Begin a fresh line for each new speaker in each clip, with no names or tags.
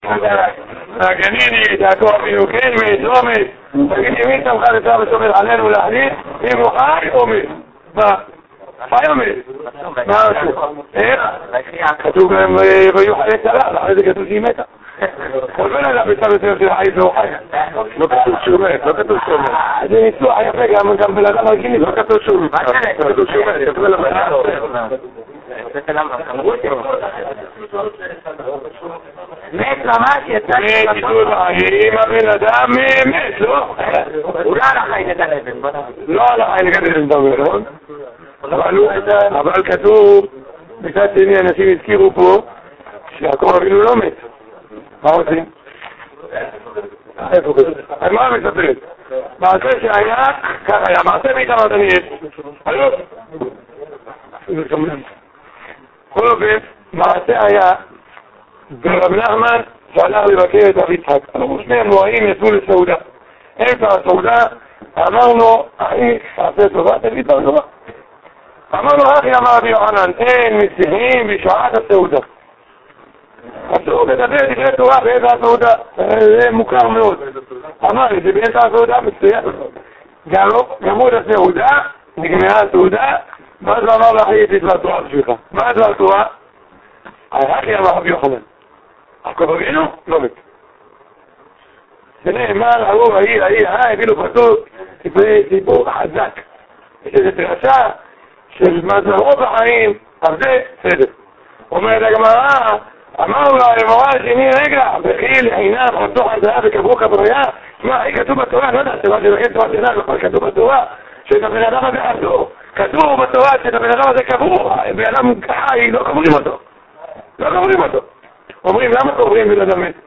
הגניני, יעקב אבינו, כן מת, לא מת. תגיד, מי שמך לצער ושומר עלינו להחליט, אם הוא חי או מת? מה? חי או מת? מה עשו? איך? כתוב להם ויהיו חיי צרה, אחרי זה כתוב שהיא מתה. כל בן אדם בצד יותר של חי והוא חי. לא כתוב שהוא מת, לא כתוב שהוא מת. זה ניסוח יפה, גם בן אדם רגילי, לא כתוב שהוא מת. כתוב שהוא מת, כתוב לבן אדם.
מת ממש יצא
אם הבן אדם מת, לא?
הוא לא על החיים לגדל,
לא על החיים לגדל, נכון? אבל כתוב, בצד שני אנשים הזכירו פה שיעקב אבינו לא מת. מה עושים? איפה כתוב? אז מה מספרת? מעשה שהיה, ככה היה, מעשה מאיתמר דניאל. הלו? כל אופן, מעשה היה ברב נחמן שהלך לבקר את רב יצחק. אנחנו שני המוארים יצאו לסעודה. איפה הסעודה? אמרנו, אחי, תעשה טובה, תגיד דבר טובה. אמרנו, אחי, אמר רבי יוחנן, אין מסיחים בשעת הסעודה. אסור לדבר דברי תורה באמצע הסעודה, זה מוכר מאוד. אמר לי, זה באמצע הסעודה מצוין. גמרו את הסעודה, נגמרה הסעודה, ואז אמר לאחי, יש לי דבר תורה בשבילך. מה דבר תורה? אחי, אמר רבי יוחנן. יעקב אבינו לא מת. זה נאמר, הרוב הבאנו פסוק, סיפור חזק. יש איזו דרשה של מזרו בחיים, אז זה בסדר. אומרת הגמרא, אמרו לה למורה השני, רגע, וכי לחינם חתוך על זהב וקברו כבריה, שמע, היא כתוב בתורה, אני לא יודע, תורה שלכם תורה שלך, אבל כתוב בתורה, שאת הבן אדם הזה חתוך. כתוב בתורה שאת הבן אדם הזה קברו, בן אדם חי, לא קוברים אותו. לא קוברים אותו. אומרים, למה קוברים בן אדם מת?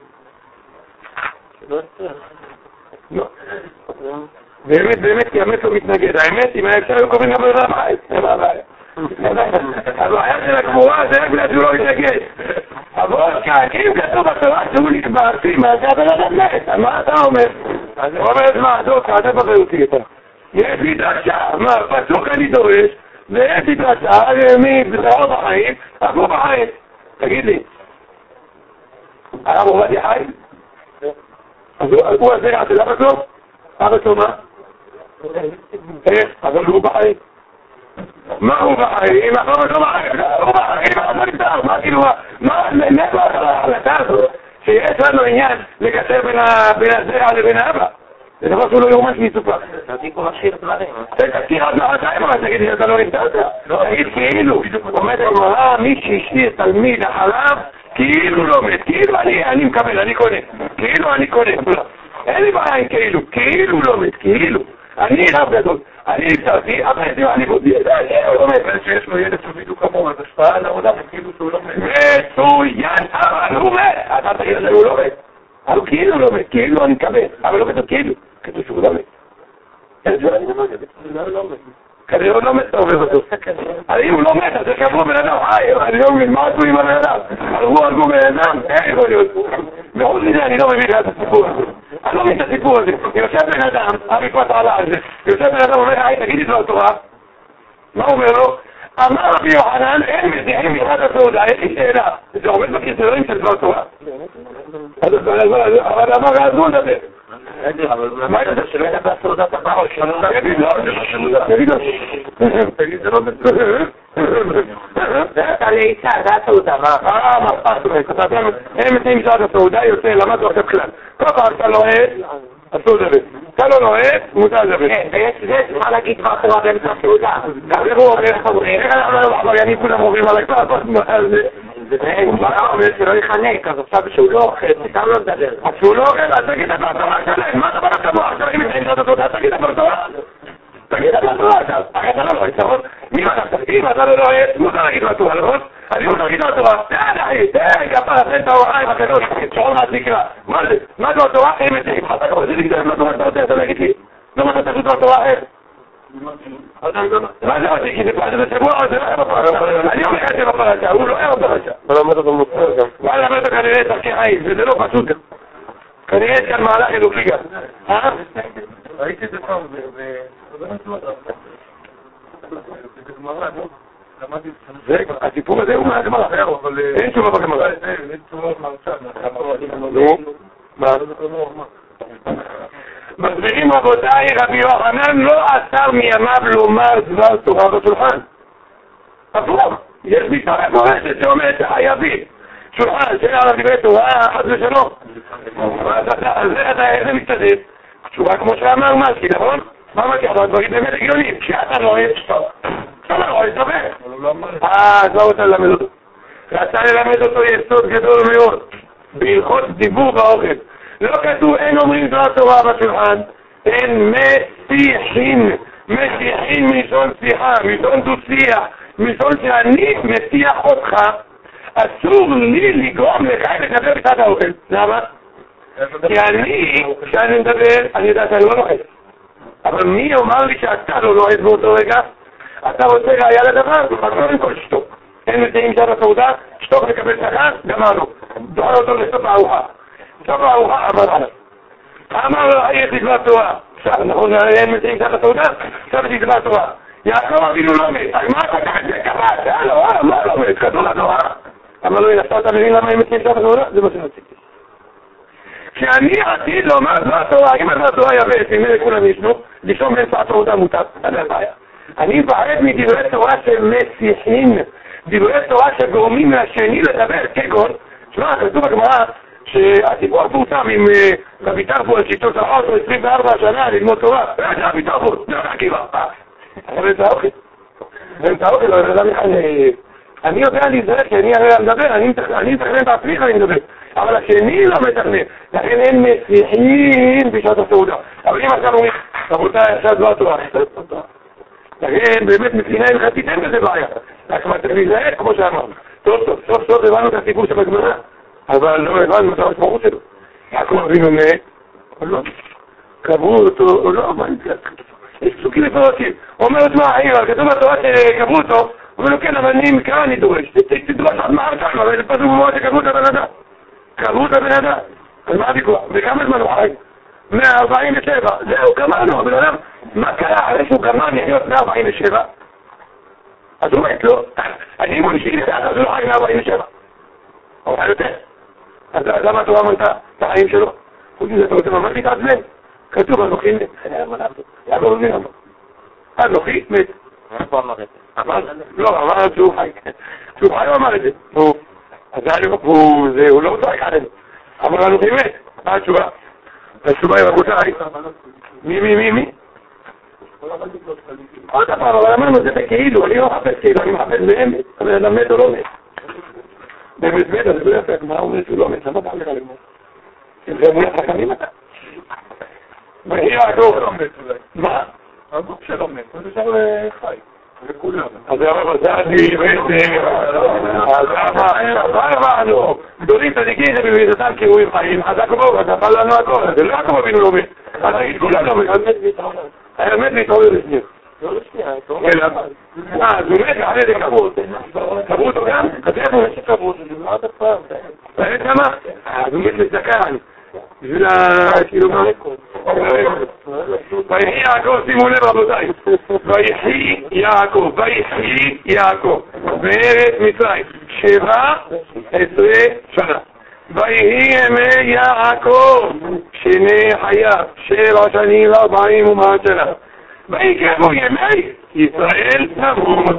לא. באמת, כי המת לא מתנגד. האמת, אם היה אפשר, היו קוברים גם בן אדם חי. זה מה הבעיה. הבעיה של הקבורה זה רק בגלל שהוא לא מתנגד. אבל כאן, אם כתוב בתורה שהוא נקבע, מה זה הבן אדם מת? מה אתה אומר? הוא אומר, מה, דוק, אתה בחרותי אתה. יש לי דרשה, מה, פסוק אני דורש, ויש לי דרשה, מי בזהר בחיים, עבור בחיים. תגיד לי, הרב עובדיה חי? אז הוא הזה, אתה יודע בסוף? אבא שלו מה? איך? אבל הוא בחיים. מה הוא בחיים? אבא שלו בחיים? הוא בחיים, אבא נפטר, מה כאילו, מה, מאיפה ההחלטה הזאת? שיש לנו עניין לקשר בין הזרע לבין האבא. זה דבר שהוא לא יאומן מסופק.
תזיקו משאיר דברים.
תזכיר עד לחיים, אבל תגיד שאתה לא נפטרת. תגיד כאילו, עומד הגמרא, מי שהשאיר תלמיד אחריו, כאילו לא מת, כאילו אני מקבל, אני קונה. כאילו אני קונה. אין לי בעיה עם כאילו לא מת, כאילו. אני רב גדול, אני נפטרתי, אבל אני בודי, הוא לא מת. שיש לו ילד שבדיוק כמוהו, אז השפעה על העולם, כאילו שהוא לא מת. מצוין, אבל הוא מת. אתה תגיד שהוא לא מת. אבל כאילו לא מת, כאילו אני מקבל, אבל לא כתוב כאילו, כתוב שהוא לא מת. אין זה אני נאמר כזה, לא מת. כזה הוא לא מת, אתה עובר אותו. אבל אם הוא לא מת, אז זה קבוע בן אדם, אני לא מבין, מה עשו עם הבן אדם? הרגו בן אדם, אין יכול להיות. וחוץ מזה אני לא מבין את הסיפור הזה. אני לא מבין את הסיפור הזה. יושב בן אדם, המקפת עלה על זה, יושב בן אדם אומר, תגיד לי דבר תורה. מה הוא אומר לו? אמר רבי יוחנן, אין מזיחים בשעת הסעודה, יש לי שאלה. זה עומד בקריטריונים של דבר תורה. אבל אמר אז הוא נדבר. מה יש לזה שלא ידע בסעודת הבאות? תגיד לו, תגיד לו.
זה אתה לעיצה, זה הסעודה, מה?
מה? הם מתאים בשעת הסעודה, יוצא, למדו עכשיו כלל. כל פעם אתה לוהד, אסור לדבר. אתה לא לוהד, מותר לדבר.
זה צריכה להגיד מה קורה באמצע הסעודה.
איך הוא אומר? איך אנחנו לא מחברים, כולם עוברים על הכלל?
הוא אומר שלא יחנק, אז עכשיו שהוא לא אוכל, סתם לא מדבר.
אז שהוא לא אוכל, אז תגיד את התורה שלהם, מה אתה בא לתבוע? עכשיו אם מתאים בשעת הסעודה, תגיד את התורה. תגיד את התורה עכשיו, אחרי אתה לא יצטרון. מי מה אתה תגיד? אתה לא לוהד, מותר להגיד לתורה, נכון? אני רוצה להגיד לתורה, תן אחי, תן, כפה, תן את ההוריים הקדוש, שעון מה תקרא. מה זה? מה זה התורה? אין מתאים. אתה כבר זה לגדל, מה אתה רוצה? אתה להגיד לי. לא מה אתה תגיד לתורה, אין. מה זה אותי? כי זה שבוע, זה לא היה בפרשה. אני אומר לך זה בפרשה, הוא לא היה בפרשה.
אבל למד אותו מוצר גם.
מה למד אותו כנראה את ערכי חיים, וזה לא פשוט גם. כנראה יש כאן מהלך אלוקי גם.
ראיתי את זה פעם,
הסיפור הזה הוא מהגמרא, אין תשובה בגמרא.
אין תשובה מרצה.
מסבירים רבותיי, רבי יוחנן לא אסר מימיו לומר דבר תורה בשולחן. הפוך, יש משנה מפורשת שאומרת שחייבים שולחן שאין עליו דברי תורה חס ושלום. אז זה מסתדר. תשובה כמו שאמר משקי, נכון? מה משקי? אבל דברים באמת הגיונים, כשאתה לא יש טוב. אתה לא יש דבר. אז לא רוצה ללמד אותו. רצה ללמד אותו יסוד גדול מאוד בהלכות דיבור באוכל. לא כתוב אין אומרים דבר תורה בשולחן, אין משיחין, משיחין מלשון שיחה, מלשון דו-שיח, מלשון שאני משיח אותך, אסור לי לגרום לך לדבר בצד האוכל. למה? כי כשאני מדבר, אני יודע שאני לא נוחת. אבל מי אומר לי שאתה לא נוחת באותו רגע? אתה רוצה ראיה לדבר? קודם כל שתוק. אין מציעים שעת הסעודה, שתוק לקבל שכר, גמרנו. דוחה אותו לסוף הארוחה. סוף הארוחה אמר עליו. אמר לו, יש דבר תורה. עכשיו, נכון, אין מציעים שעת הסעודה? עכשיו יש דבר תורה. יעקב אבינו לא מת. אז מה אתה ככה? זה קבעת? מה לא מת? כתוב לתורה. אמר לו, הנה, אתה מבין למה הם מציעים שעת הסעודה? זה מה שרציתי. כשאני עתיד לומר דבר תורה, אם הדבר תורה יבש, אם אלה כולם ישנו, לישון באמצע הסעודה מותר. זה בעיה. אני מפחד מדברי תורה שמסיחים, דברי תורה שגורמים לשני לדבר, כגון, שמע, כתוב בגמרא שהסיפור פורסם עם רבי טרפון, שיטות האוטו 24 שנה ללמוד תורה, זה רבי טרפון, זה עקיבא. אבל זה האוכל. זה האוכל, אני יודע להיזהר, כי אני הרי מדבר, אני מתכנן בעצמי אני מדבר, אבל השני לא מתכנן, לכן אין מסיחים בשעת הסעודה. אבל אם עכשיו אומרים, רבותיי, עכשיו דבר תורה, לכן באמת מסינה הלכתית אין בזה בעיה, רק מה צריך להיזהר כמו שאמרנו. סוף סוף הבנו את הסיפור של הגמרא, אבל לא הבנו את המשמעות שלו. יעקב אבינו מת, או לא, קברו אותו, או לא, מה נצטרך? יש פסוקים מפורשים, הוא אומר את מה העיר, כתוב בתורה שקברו אותו, הוא אומר לו כן, אבל אני מקרא, אני דורש, תדרוש עד מהר שם, אבל זה פסוק מאוד שקברו את הבן אדם. קברו את הבן אדם, אז מה הוויכוח? וכמה זמן הוא חי? 147, זהו, גמרנו, הבן אדם, מה קרה אחרי שהוא גמר לחיות 147? אז הוא מת לו, אני מושיק לך, אז הוא לא חי 147. הוא חי יותר. אז למה התורה אמרת את החיים שלו? חוץ מזה, אתה רוצה ממש להתעצבן? כתוב, אנוכי מת. יעקב אבינו אמר. אנוכי מת.
איפה אמר את זה?
לא, אמר שהוא חי. שהוא חי הוא אמר את זה. אז הוא לא צועק עלינו. אמר אנוכי מת. מה התשובה? התשובה היא רבותיי. מי? עוד פעם, אבל אמרנו זה בכאילו, אני לא מחפש כאילו, אני מחפש באמת. אבל אדם מת או לא מת. באמת מת, אז לא יפה, מה הוא אומר שהוא לא מת? למה אתה לך לגמור? זה אמונה חכמים אתה? ויהי יעקב. מה?
הגוף שלו מת, הוא נשאר חי. וכולם.
אז זה עדי בעצם, אז מה אמרנו? גדולים צדיקים זה בביזתם קירויים חיים, חזק ובואו, אז נפל לנו הכל, זה לא יעקב אבינו לא מת, אז נגיד כולם לא מת, היה מת להתעורר לשנייה.
לא לשנייה, אתה אומר.
אז הוא מת, אחרי זה קברו אותו גם? אז איפה יש שקברו אותו? זה לא עד הפעם. ואין כמה? אז הוא מת לזקן. בשביל כאילו מה? ויחי יעקב, שימו לב רבותיי, ויחי יעקב בארץ מצרים 17 שנה. ויהי ימי יעקב שני חייו 7 שנים ו40 ומעט שנה. ויקרבו ימי ישראל תמות.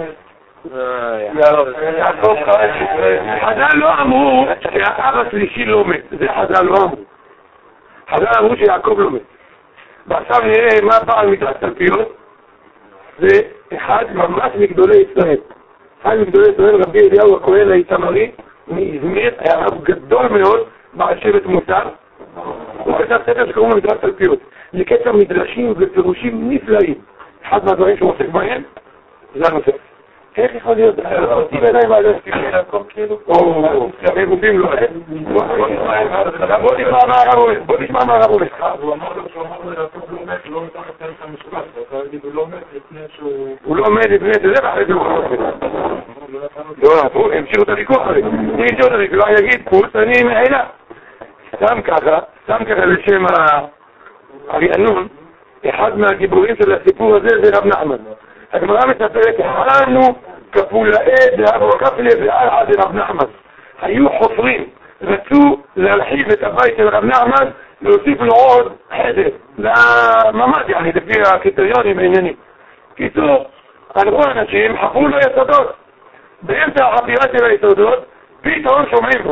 חז"ל לא אמרו שהאב השלישי לא מת, זה חז"ל לא אמרו. חז"ל אמרו שיעקב לא מת. ועכשיו נראה מה בעל מדרש תלפיות. זה אחד ממש מגדולי ישראל. אחד מגדולי ישראל, רבי אליהו הכהן האיתמרי מאזמיר, היה רב גדול מאוד בעל שבט מוסר. הוא כתב ספר שקוראים לו מדרש תלפיות. זה קטע מדרשים ופירושים נפלאים. אחד מהדברים שהוא עוסק בהם זה הנושא. איך יכול להיות? אותי בעיניים בעלי הסתיכים לעקוב כאילו? או, שרי גופים לא. בוא נשמע מה הרב אומר.
הוא אמר לו לעקוב לא מת, לא מתחת את המשפט. הוא להגיד הוא לא מת לפני שהוא...
הוא לא מת לפני זה, ואחרי זה הוא לא מת. לא, המשיכו את הוויכוח הזה. אם המשיכו את הוויכוח, יגיד, פוס, אני מעילה. שם ככה לשם הרענון, אחד מהגיבורים של הסיפור הזה זה רב נחמן. הגמרא מספרת, אכלנו כפולאי דאבו כפלה ועד רב נחמן. היו חופרים, רצו להרחיב את הבית של רב נחמן, להוסיף לו עוד חדר, לממד, לפי הקריטריונים העניינים. קיצור, הלכו אנשים, חפרו לו יסודות. באמצע החפירה של היסודות, פתאום שומעים,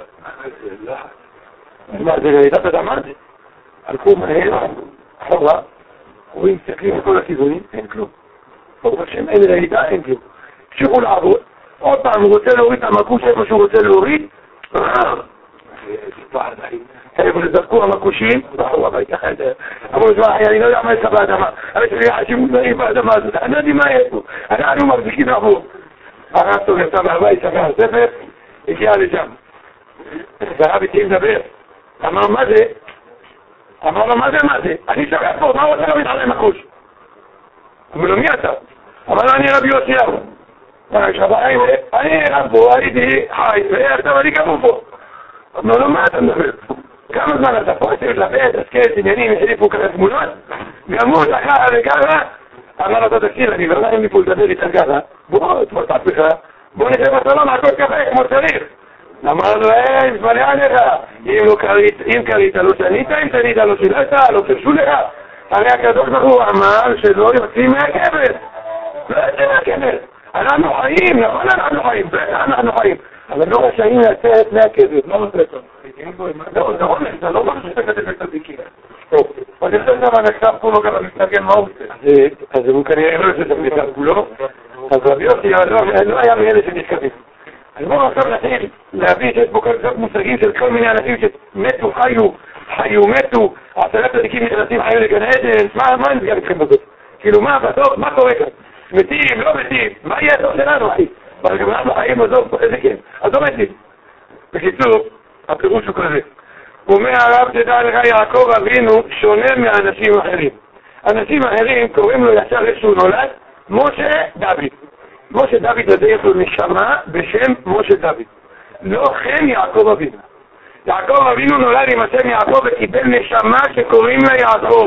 מה זה רעידת אדמה? הלכו מהר, אחורה, רואים, מסתכלים לכל הכיוונים, אין כלום. ברוך השם, אין רעידה, אין כלום. המשיכו לעבוד, עוד פעם הוא רוצה להוריד את המקוש איפה שהוא רוצה להוריד, חבר'ה זרקו המקושים, בחרו הביתה חדר. אמרו לו, אני לא יודע מה יש לך באדמה, אבל יש לי אנשים מוזרים באדמה הזאת, אני לא יודע מה יש פה, אנחנו מחזיקים לעבור. הרב טוב יצא מהבית, ספר הספר, הגיע לשם. והרב התחיל לדבר, אמר מה זה? אמר לו מה זה? אני שווה פה, מה רוצה להוריד עליי מקוש? אמר לו מי אתה? אמר לו אני רבי יוסיהו. אני רב פה, הייתי חי, ועכשיו אני גמור פה. אמר לו מה אתה מדבר? כמה זמן אתה פה? צריך לבית, עסקת, עניינים, החליפו כזה תמונות, גמור לך וככה. אמר לו תקשיב, אני לא נעים לי פה לדבר איתך ככה, בוא תמות עצמך, בוא נשב בסלון, הכל ככה כמו צריך. אמר לו, מתפלא עליך, אם קרית לא שנית, אם שנית לא שילת, לא פרשו לך. הרי הקדוש ברוך הוא אמר שלא יוצאים מהקבר. לא יוצאים מהקבר. אנחנו חיים, נכון אנחנו חיים, אנחנו חיים. אבל לא רשאים לצאת מהקבר, לא רוצה טוב. לא, זה רומס, זה לא משהו שאתה כתב את הזיקים. טוב, אז יש לזה מה נכתב פה לא גם מתנגן מה הוא עושה. אז הוא כנראה לא יוצא את המתנגן כולו. אז רבי יוסי לא היה מאלה שנתקבים. אז בואו עכשיו נתחיל להביא שיש פה קצת מושגים של כל מיני אנשים שמתו, חיו, מתו, 10 צדיקים נכנסים חיו לגן עדן, מה נסגר איתכם בזאת? כאילו מה בסוף, מה קורה כאן? מתים, לא מתים, מה יהיה הסוף שלנו אחי? אבל גם אנחנו חיים בזאת, איזה כן, אז לא מתים. בקיצור, הפירוש הוא כזה. הוא אומר הרב תדע לך יעקב אבינו שונה מאנשים אחרים. אנשים אחרים קוראים לו ישר איזשהו נולד, משה דוד. משה דוד הזה יש לו נשמה בשם משה דוד. לא כן יעקב אבינו. יעקב אבינו נולד עם השם יעקב וקיבל נשמה שקוראים לה יעקב.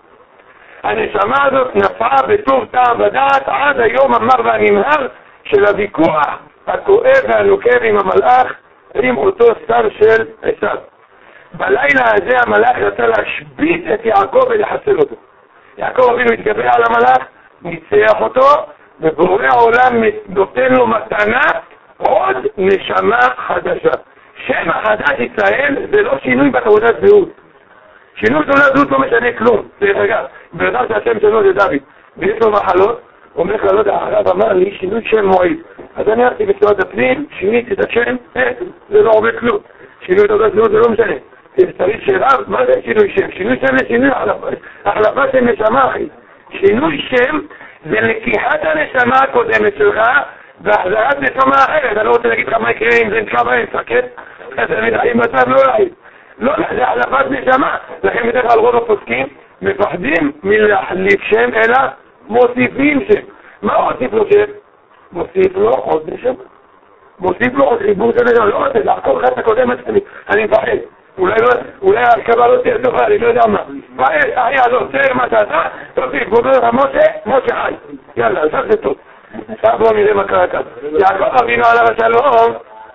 הנשמה הזאת נפעה בטוב טעם ודעת עד היום המר והנמהר של הוויכוח הכואב והנוקב עם המלאך עם אותו שר של עשיו. בלילה הזה המלאך רצה להשבית את יעקב ולחסל אותו. יעקב אבינו התגבר על המלאך, ניצח אותו, ובורא העולם נותן לו מתנה עוד נשמה חדשה. שם החדש ישראל זה לא שינוי בתעודת זהות. שינוי בתעודת זהות לא משנה כלום. דרך אגב, ברגע שהשם שלו זה דוד, ויש לו מחלות, אומר לך, לא יודע, הרב אמר לי שינוי שם מועיד. אז אני הלכתי בצורת הפנים, שיניתי את השם, זה לא עובד כלום. שינוי תעודת זהות זה לא משנה. צריך שרב, מה זה שינוי שם? שינוי שם זה שינוי החלפה של נשמה אחי. שינוי שם זה לקיחת הנשמה הקודמת שלך והחזרת נשמה אחרת. אני לא רוצה להגיד לך מה יקרה אם זה נקרא באמצע, כן? זה מתחיל מצב לא רעי. לא, זה החלפת נשמה. לכן בדרך כלל רוב הפוסקים מפחדים מלהחליף שם אלא מוסיפים שם. מה מוסיף לו שם? מוסיף לו עוד נשמה. מוסיף לו עוד חיבור של נשמה. לא רוצה, לעקוב לך את הקודמת, אני מפחד. אולי ההרכבה לא תהיה טובה, אני לא יודע מה. מה יש? אחי, אז עוצר מה שאתה, תוסיף, בוא נראה משה חי. יאללה, עכשיו זה טוב. עכשיו בואו נראה מה קרה כאן. יעקב אבינו עליו השלום,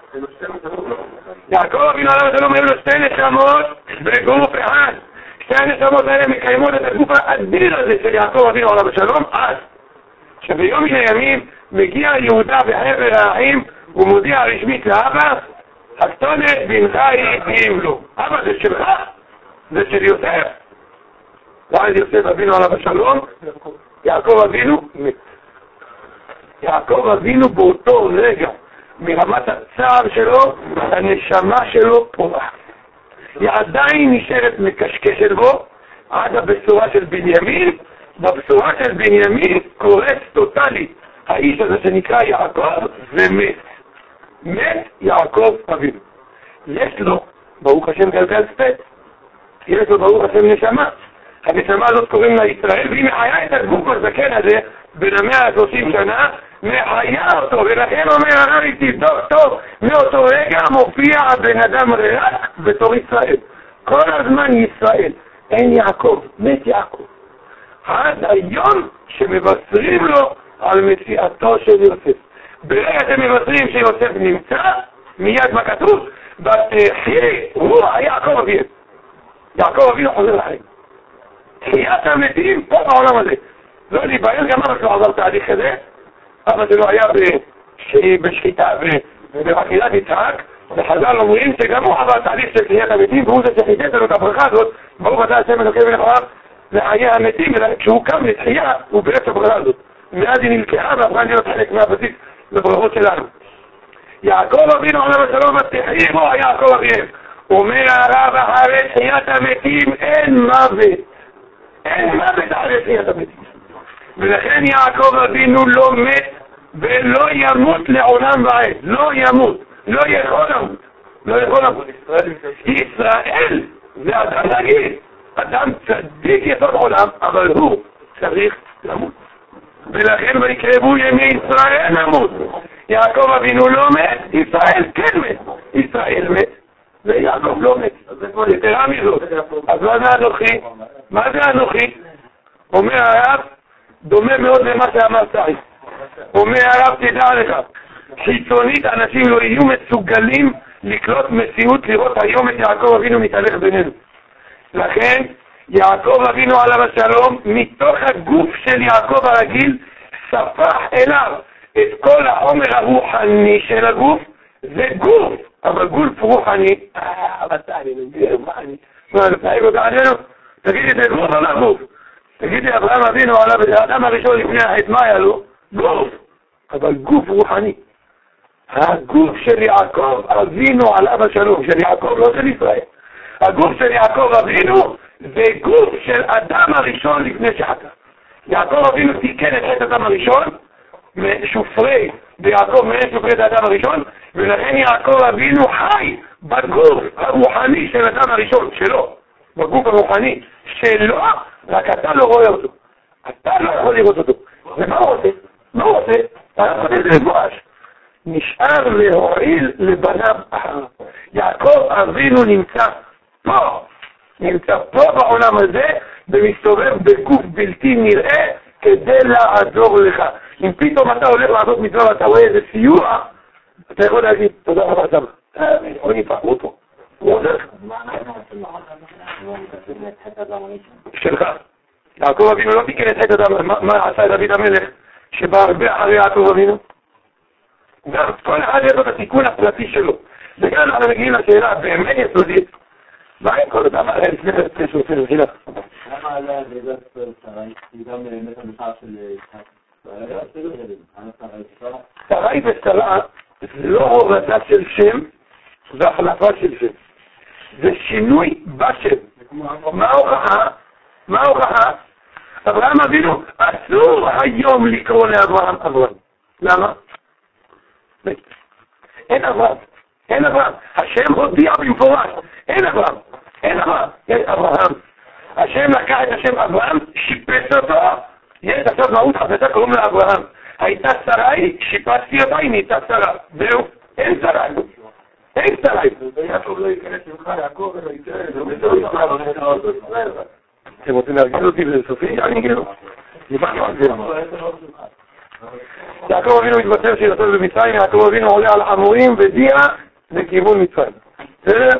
היו לו 2 נשמות בגוף אחד. 2 הנשמות האלה מקיימות את הגוף האדיר הזה של יעקב אבינו עליו השלום, אז שביום מן הימים מגיע יהודה בחבר האחים ומודיע רשמית לאבא, הקטונת בנך היא לו. אבא זה שלך? זה של יוסף. ואז יוסף אבינו עליו השלום, יעקב אבינו מת. יעקב אבינו באותו רגע, מרמת הצער שלו, הנשמה שלו פורחת. היא עדיין נשארת מקשקשת בו, עד הבשורה של בנימין. בבשורה של בנימין קורס טוטלית. האיש הזה שנקרא יעקב ומת. מת יעקב אבינו. יש לו, ברוך השם גלגל ספט, יש לו ברוך השם נשמה. הנשמה הזאת קוראים לה ישראל, והיא מחיה את הגוף הזקן הזה בין 130 שנה, מחיה אותו, ולכן אומר הרב איתי, טוב, מאותו רגע מופיע הבן אדם רק בתור ישראל. כל הזמן ישראל, אין יעקב, מת יעקב. עד היום שמבשרים לו על מציאתו של יוסף. ברגע אתם מבשרים שיוסף נמצא, מיד מה כתוב? ותחיה רוח יעקב אביהם. יעקב אבינו חוזר לחיים. תחיית המתים פה בעולם הזה. לא להיבהל, גם אבא שלו עבר תהליך כזה. אבא שלו היה בשחיטה ובאכילת יצחק, וחז"ל אומרים שגם הוא עבר תהליך של תחיית המתים, והוא זה שחידש לנו את הברכה הזאת, ברוך אתה השם אלוקים ונבחר לחיי המתים, כשהוא קם לתחייה, הוא בעצם הברכה הזאת. מאז היא נלקחה והפכה להיות חלק מהבסיס לברכות שלנו. יעקב אבינו עליו השלום ותחיה רוח יעקב אביהם. אומר הרב, אחרי תחיית המתים אין מוות. אין מוות אחרי תחיית המתים. ולכן יעקב אבינו לא מת ולא ימות לעולם ועד. לא ימות. לא יכול למות. לא יכול למות. ישראל זה אדם רגיל. אדם צדיק יסוד עולם, אבל הוא צריך למות. ולכן ויקרבו ימי ישראל למות. יעקב אבינו לא מת, ישראל כן מת. ישראל מת, ויעקב לא מת. יתרה מזאת. אז מה זה אנוכי? מה זה אנוכי? אומר הרב, דומה מאוד למה שאמר סעי. אומר הרב, תדע לך, חיצונית אנשים לא יהיו מסוגלים לקלוט מציאות לראות היום את יעקב אבינו מתהלך בינינו. לכן יעקב אבינו עליו השלום, מתוך הגוף של יעקב הרגיל, ספח אליו את כל החומר הרוחני של הגוף. זה גוף, אבל גוף רוחני. תגידי, זה גוף או לא גוף? תגידי, אברהם אבינו עליו, זה האדם הראשון לפני החטא, מה היה לו? גוף, אבל גוף רוחני. הגוף של יעקב אבינו עליו השלום, של יעקב, לא של ישראל. הגוף של יעקב אבינו זה גוף של אדם הראשון לפני שחטא. יעקב אבינו תיקן את חטא אדם הראשון, שופרי ביעקב מאין שופרי את האדם הראשון, ולכן יעקב אבינו חי בגוף הרוחני של אדם הראשון, שלו. בגוף הרוחני שלו, רק אתה לא רואה אותו. אתה לא יכול לראות אותו. ומה הוא עושה? מה הוא עושה? אתה עושה את זה בואש. נשאר להועיל לבניו אחריו. יעקב אבינו נמצא פה. נמצא פה בעולם הזה, ומסתובב בגוף בלתי נראה, כדי לעזור לך. אם פתאום אתה הולך לעשות מצווה ואתה רואה איזה סיוע, אתה יכול להגיד, תודה רבה סבא. או נפחו אותו. הוא עוזר לך. שלך. יעקב אבינו לא תיקן את חטא אדם. מה עשה דוד המלך שבא הרבה אחרי יעקב אבינו? גם כל אחד יש לו את התיקון הפרטי שלו. וגם אנחנו מגיעים לשאלה באמת יסודית. מה עם כל אדם עליה לפני שעושה לחילה?
למה עליה לידת שרי? היא גם מת המחר של
שרי ושרה זה לא הורדה של שם, זה החלפה של שם. זה שינוי בשם. מה ההוכחה? מה ההוכחה? אברהם אבינו אסור היום לקרוא לאברהם אברהם. למה? אין אברהם. אין אברהם. השם הודיע במפורש. אין אברהם. אין אברהם. יש אברהם. השם לקח את השם אברהם, שיפץ אותו. יש עכשיו מהות חפצה, קוראים לה אברהם. הייתה שרי, שיפצתי אותה, היא נהייתה שרה. זהו. אין שרי. אין שרי.
יעקב לא ייכנס ממך, יעקב לא ייכנס.
אתם רוצים להרגיל אותי בסופי? אני אגיד לו. יעקב אבינו מתבשר שירצות במצרים, יעקב אבינו עולה על חמורים ודיע לכיוון מצרים. בסדר?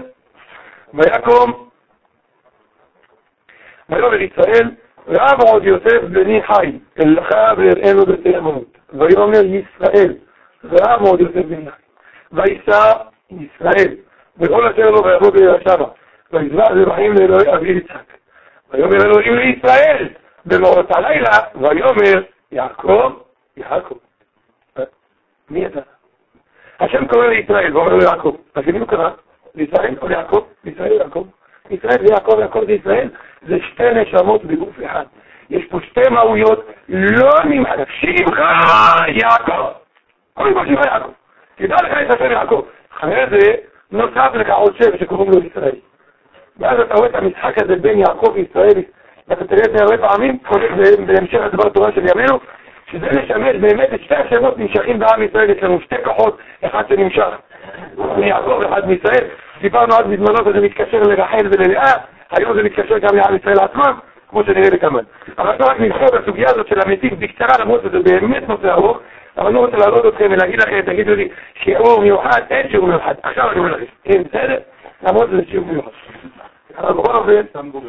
ויאמר ישראל, רב עוד יוסף בני חי, אל לך ואראנו בתאמנות. ויאמר ישראל, רב עוד יוסף בני חי. וישא ישראל, וכל אשר לו ויבוא בירשמה. ויזבח זבחים לאלוהי אבי יצחק. ויאמר אלוהים לישראל, במאורות הלילה, ויאמר יעקב, יעקב. מי אתה? השם קורא לישראל, ואומר לו יעקב. אז למי הוא קרא? לישראל או ליעקב? לישראל יעקב. ישראל ויעקב, יעקב זה ישראל, זה שתי נשמות בגוף אחד. יש פה שתי מהויות, לא נמחק. שמך יעקב. קוראים פה שמך יעקב. תדע לך את השם יעקב. אחרי זה נוסף לך עוד שם שקוראים לו ישראל. ואז אתה רואה את המשחק הזה בין יעקב וישראל, ואתה תראה את זה הרבה פעמים, בהמשך הדבר התורה של ימינו, שזה משמש באמת את שתי השמות נמשכים בעם ישראל. יש לנו שתי כוחות, אחד שנמשך מיעקב, אחד מישראל. דיברנו אז בזמנו שזה מתקשר לרחל וללאה, היום זה מתקשר גם לעם ישראל עצמם, כמו שנראה לכמובן. אבל לא רק נבחר בסוגיה הזאת של המתים בקצרה, למרות שזה באמת נושא ארוך, אבל אני לא רוצה להעלות אתכם ולהגיד לכם, תגידו לי, שיעור מיוחד, אין שיעור מיוחד. עכשיו אני אומר לכם, כן, בסדר? למרות זה שיעור מיוחד. אבל בכל אופן,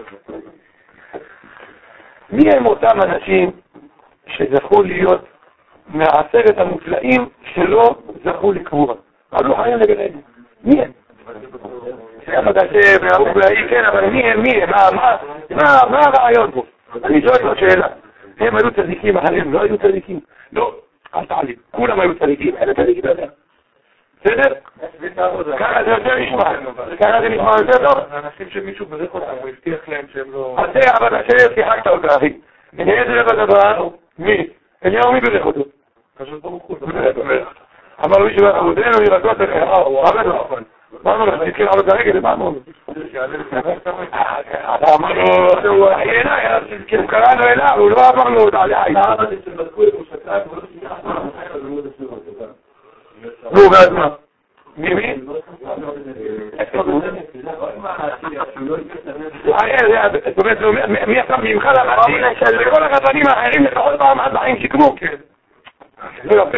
מי הם אותם אנשים שזכו להיות מהעשרת המופלאים שלא זכו לקבורה? עלו חיים לגן עדן. מי הם? אבל כן, אבל מי הם? מה הרעיון פה? אני שואל את השאלה. הם היו צדיקים, אחרים לא היו צדיקים? לא, אל תעלים. כולם היו צדיקים, אלה צדיקים יותר. בסדר? ככה זה יותר נשמע. ככה זה נשמע יותר טוב.
האנשים שמישהו ברך אותם, הוא הבטיח להם שהם לא...
אבל השאלה שיחקת אותה, אחי. אני איזה לך דבר? מי? אליהו מי ברך אותו?
פשוט ברוך הוא.
אמר לו מישהו בחמודנו, ירקות לכם. מה אמר לך? תתחיל לעלות הרגל, מה אמר לו? אמר לו, הוא קראנו אליו, הוא לא אמר לו עוד עליי. נו, ואז מה? מי? זאת אומרת, מי עכשיו ממך למעשים? וכל הרבנים האחרים לפחות פעם עד בחיים שיקמו, כן. זה יפה.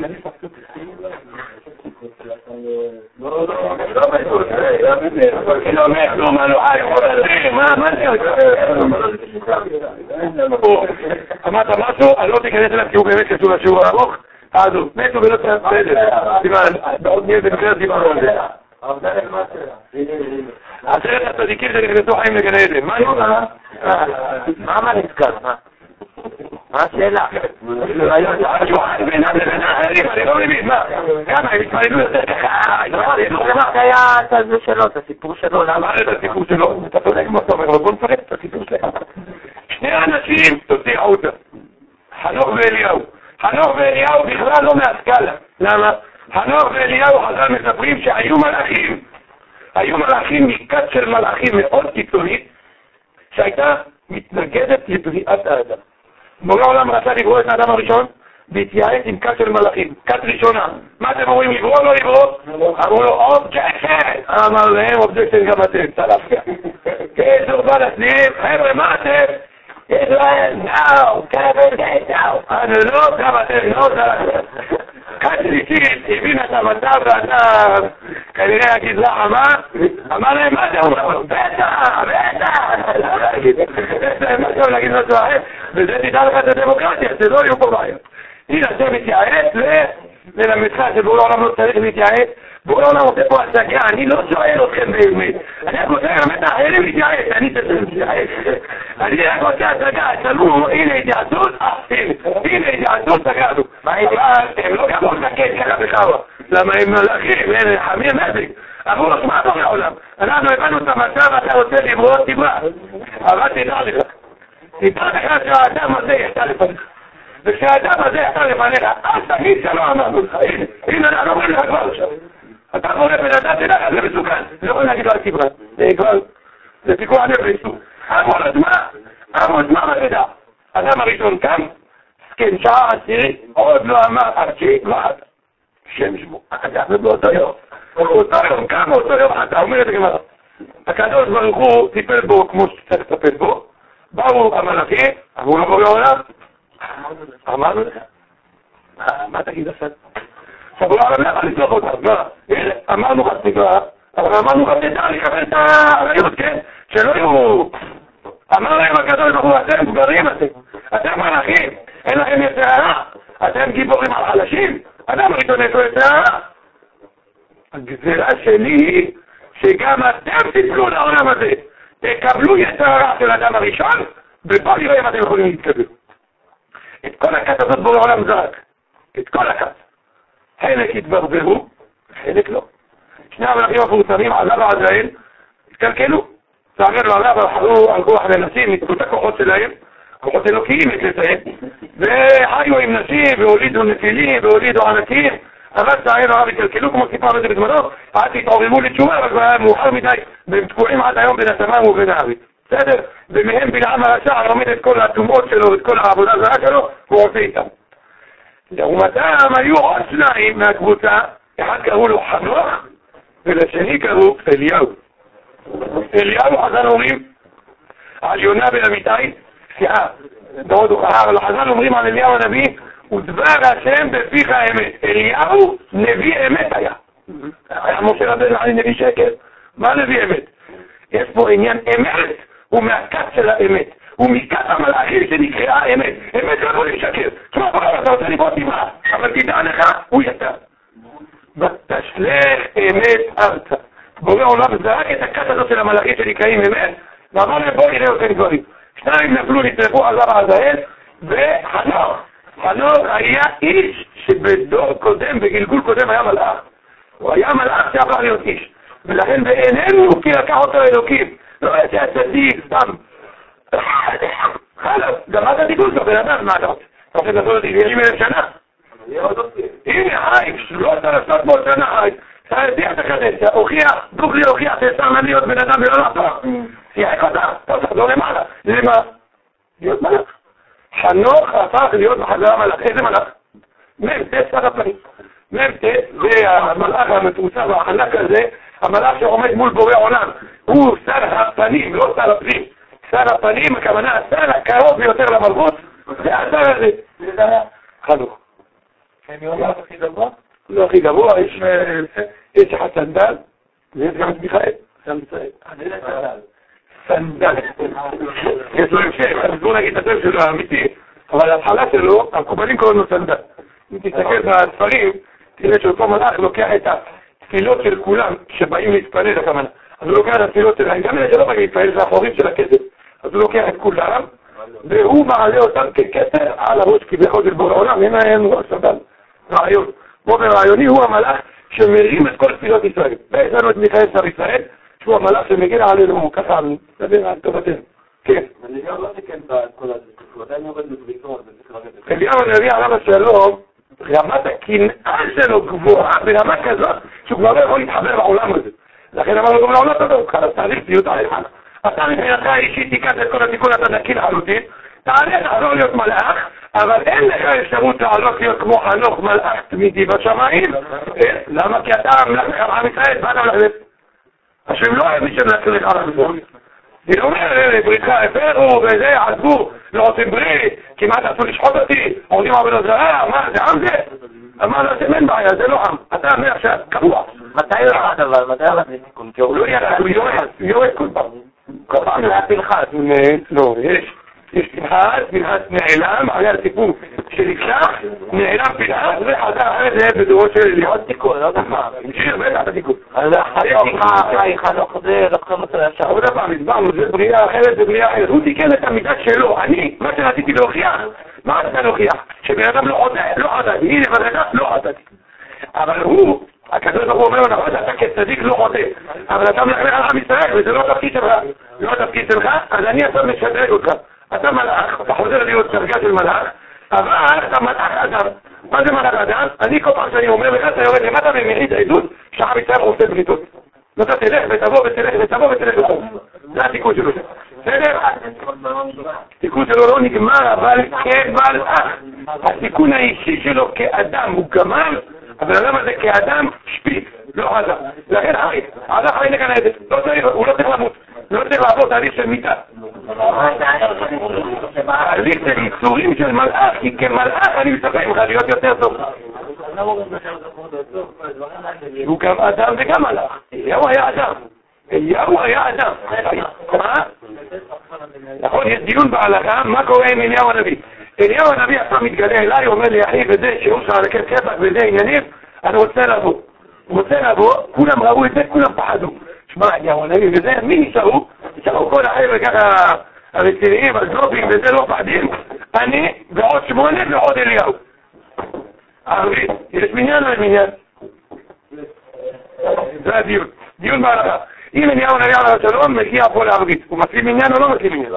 לא מת, לא מלואי, מה זה? אמרת משהו, אני לא תיכנס אליו כי הוא באמת קשור לשיעור הארוך, אז הוא מתו ולא צריך בסדר. בעוד נהיה במקרה סימן על זה. עשרת הצדיקים שנכנסו חיים לגן עדן. מה נזכר? מה השאלה? יוחד בינם לבין האחרים, אני לא מבין, מה? כמה, הם התמללו יותר ככה,
זה היה את זה שלו, את הסיפור שלו.
למה את הסיפור שלו? אתה צודק מה אתה אומר, אבל בוא נפרט את הסיפור שלהם. שני אנשים תוציאו אותם, חנוך ואליהו. חנוך ואליהו בכלל לא מהסקאלה. למה? חנוך ואליהו חז"ל מספרים שהיו מלאכים. היו מלאכים מכת של מלאכים מאוד קיצונית, שהייתה מתנגדת לבריאת האדם. מורה העולם רצה לברוא את האדם הראשון והתייעץ עם כת של מלאכים, כת ראשונה. מה אתם אומרים, לברוא או לא לברוא? אמרו לו, אובג'קשן! אמר להם, אובג'קשן גם אתם, צלפיה. כזו בא לסניף, חבר'ה, מה אתם? ישראל, נאו, כבל נאו. אני לא, גם אתם, לא צלפיה. כת שלישית, הבין את המצב ואתה כנראה הגזלה אמר להם, מה אתם אומרים? בטח, להגיד משהו אחר, וזה תדע לך את הדמוקרטיה, שלא יהיו פה בעיות. הנה, זה מתייעץ ללמדך שבואו לעולם לא צריך להתייעץ, בואו לעולם עושה פה השגה, אני לא שואל אתכם באמת, אני רק רוצה ללמד האחרים להתייעץ, אני צריך להתייעץ, אני רק רוצה השגה, תלו, הנה התייעצות, הנה התייעצות, סגרנו. אבל הם לא גם מוזקת ככה בחווה, למה הם מלאכים, הם חמיר מזג. אמרו לו, מה טוב לעולם? אנחנו הבנו את המצב, אתה רוצה לברוא, תברא. אבל תדע לך שהאדם הזה יצא לפניך. וכשהאדם הזה יצא לפניך, אל תגיד שלא אמרנו לך. הנה, אנחנו אומרים לך כבר עכשיו. אתה קורא בן אדם, תדע לך, זה מסוכן. זה לא יכול להגיד לו על תברא. זה פיקוח נפש. אמרו, מה תדע? האדם הראשון קם, כן, שעה עשירית, עוד לא אמר עשירית, שם שמו, אנחנו באותו יום. אותו יום, כמה אותו יום, אתה אומר את זה גמרא. הקדוש ברוך הוא טיפל בו כמו שצריך לטפל בו, באו המלאכים, אמרו לו בו לעולם, אמרנו לך, מה תגיד עכשיו? עכשיו לא אמרנו לך לצלוח אותם, אמרנו לך תקרא, אבל אמרנו לך תדע לקבל את הרעיות, כן? שלא יהיו, אמר להם הקדוש ברוך הוא, אתם גברים אתם מלאכים, אין לכם יצרה, אתם גיבורים על חלשים, אדם ראשון יש לו יצרה. הגזירה שלי היא שגם אתם תתקלו לעולם הזה, תקבלו יצרה של אדם הראשון, ובוא נראה אם אתם יכולים להתקבל. את כל הכת הזאת בו לעולם זרק, את כל הכת. חלק התברברו, חלק לא. שני המלאכים המפורסמים, עזב ועזאל, התקלקלו. צערנו עליו, הלכו אחרי נשים, ניתקו את הכוחות שלהם, כוחות אלוקיים יש לציין, וחיו עם נשים, והולידו נפילים, והולידו ענקים, אבל צערנו עליו התקלקלו, כמו סיפר בזה בזמנו, עד התעוררו לתשובה, אבל זה היה מאוחר מדי, והם תקועים עד היום בין השמיים ובין הארץ. בסדר? ומהם בלעם הרשע לומד את כל התומות שלו, את כל העבודה הזרה שלו, הוא עושה איתם. לעומתם היו עוד שניים מהקבוצה, אחד קראו לו חנוך, ולשני קראו אליהו. אליהו חז"ל אומרים, על יונה בן אמיתי, דוד הוא חז"ל אומרים על אליהו הנביא, ודבר השם בפיך האמת. אליהו נביא אמת היה. היה משה רבנו אני נביא שקר. מה נביא אמת? יש פה עניין אמת, הוא מהכת של האמת. הוא מכת המלאכים שנקראה אמת. אמת לא יכול לשקר. תשמע, אתה רוצה לראות אימה, אבל תדע לך, הוא יצא. ותשלך אמת ארצה. בורא עולם זרק את הכת הזאת של המלאכים שנקראים אמת, ואמר להם בואו נראה יותר דברים. שניים נפלו, נצטרכו עזר עזאל, וחנוך. חנוך היה איש שבדור קודם, בגלגול קודם היה מלאך. הוא היה מלאך שעבר להיות איש. ולכן בעינינו כי לקח אותו אלוקים. לא היה צדיק, סתם. חלק, גם מה זה דיגול שלו, בן אדם, מה אתה רוצה? אתה רוצה לדבר אותי 20,000 שנה? הנה, חי, 300 שנה חי. תראה את הקדנציה, הוכיח, דוגלי הוכיח, שאפשר להיות בן אדם ולא נפלה. שיחק אותה, טוב, לא למעלה. למה? להיות מלאך. חנוך הפך להיות בחזרה מלאך. איזה מלאך? מ"ט שר הפנים. מ"ט זה המלאך המפורסם, הענק הזה, המלאך שעומד מול בורא עולם. הוא שר הפנים, לא שר הפנים. שר הפנים, הכוונה, השר הקרוב ביותר למלכות, זה השר הזה. זה חנוך.
הם יודעים הכי גבוה?
לא הכי גבוה, יש לך סנדל, ויש גם את מיכאל, סנדל. יש לו המשך, אז בואו נגיד את השם שלו האמיתי, אבל ההתחלה שלו, המקובלים קוראים לו סנדל. אם תסתכל בספרים, תראה שאותו מלאך לוקח את התפילות של כולם שבאים להתפלל הכוונה. אז הוא לוקח את התפילות שלהם, גם אלה שלא באים להתפלל, זה החורים של הכסף. אז הוא לוקח את כולם, והוא מעלה אותם ככתר על הראש כביכול של בורא עולם, הנה אין ראש סנדל. רעיון. באופן רעיוני הוא המלאך שמרים את כל תפילות ישראל. ויש לנו את מיכאל שר ישראל, שהוא המלאך שמגן עלינו, ככה, מדבר על טובתנו. כן.
אליהו לא תיקן בכל הזה, הוא עדיין יורד לביקורת,
אליהו הנביא עליו השלום, רמת הקנאה שלו גבוהה ברמה כזאת, שהוא כבר לא יכול להתחבר לעולם הזה. לכן אמר לו גם לעולם הזה, אז תהליך ציות עליך. אתה מבחינתך אישית תיקח את כל התיקון, אתה נקי לחלוטין, תעלה לחזור להיות מלאך, אבל אין לך אפשרות לעלות להיות כמו חנוך מלאך תמידי בשמיים. למה? כי אתה המלאך עם ישראל, באת המלאך. השם לא אוהב מי שמלאך לך על המלאך. היא אומרת, בריתך הפרו וזה, עזבו, לא רוצים ברית, כמעט עשו לשחוט אותי, עומדים עבודה זרה, מה, זה עם זה? אמר לו, אין בעיה, זה לא עם, אתה המלאך קבוע.
מתי יורד אבל? מתי יורד לתיקון?
הוא לא ירד, הוא יורד כל פעם. כל פעם זה היה פנחס. לא, יש פנחס נעלם, היה סיפור שנקלח, נעלם פנחס וחזר אחרי זה בדורות של אליהו.
עוד תיקון, לא דומה.
המשיך בטח את התיקון.
אז חנוך זה לוקחים אותו ישר.
עוד פעם, הסברנו, זה בריאה אחרת, זה בריאה אחרת. הוא תיקן את המידה שלו. אני, מה שרציתי להוכיח, מה רצית להוכיח? שבן אדם לא חטאתי, הנה בן לא חטאתי. אבל הוא, הקדוש ברוך הוא אומר לו, נכון, אתה כצדיק לא חוטא, אבל אתה מלכלך על עם ישראל, וזה לא התפקיד שלך. לא התפקיד שלך, אז אני עכשיו משדרג אותך. אתה מלאך, אתה חוזר להיות דרגה של מלאך, אבל אתה מלאך אדם. מה זה מלאך אדם? אני כל פעם שאני אומר לך, אתה יורד למטה ומעיד העדות שעם ישראל עושה בריתות. ואתה תלך ותבוא ותלך ותבוא ותלך ותבוא. זה התיקון שלו. בסדר? התיקון שלו לא נגמר, אבל כמלאך. התיקון האישי שלו כאדם הוא גמר, אבל האדם הזה כאדם שפיץ, לא חזר. לכן עדה חי לכאן העדת. הוא לא צריך למות. לא צריך לעבור תהליך של מיטה. תהליך של ייצורים של מלאך, כי כמלאך אני מצפה ממך להיות יותר טוב. הוא גם אדם וגם מלאך. אליהו היה אדם. אליהו היה אדם. מה? נכון, יש דיון בהלכה, מה קורה עם אליהו הנביא? אליהו הנביא עכשיו מתגלה אליי, אומר לי, אחי, וזה שיעור של הלכת כפק וזה עניינים, אני רוצה לבוא. הוא רוצה לבוא, כולם ראו את זה, כולם פחדו. שמע, אליהו הנביא וזה, מי נשארו? נשארו כל החבר'ה ככה הרציניים, הזלובים וזה לא פחדים. אני ועוד 8 ועוד אליהו. ערבית, יש מניין או אין מניין? זה הדיון, דיון בהלכה. אם אליהו הנביא עליו השלום, מגיע פה לערבית. הוא מציא מניין או לא מציא מניין?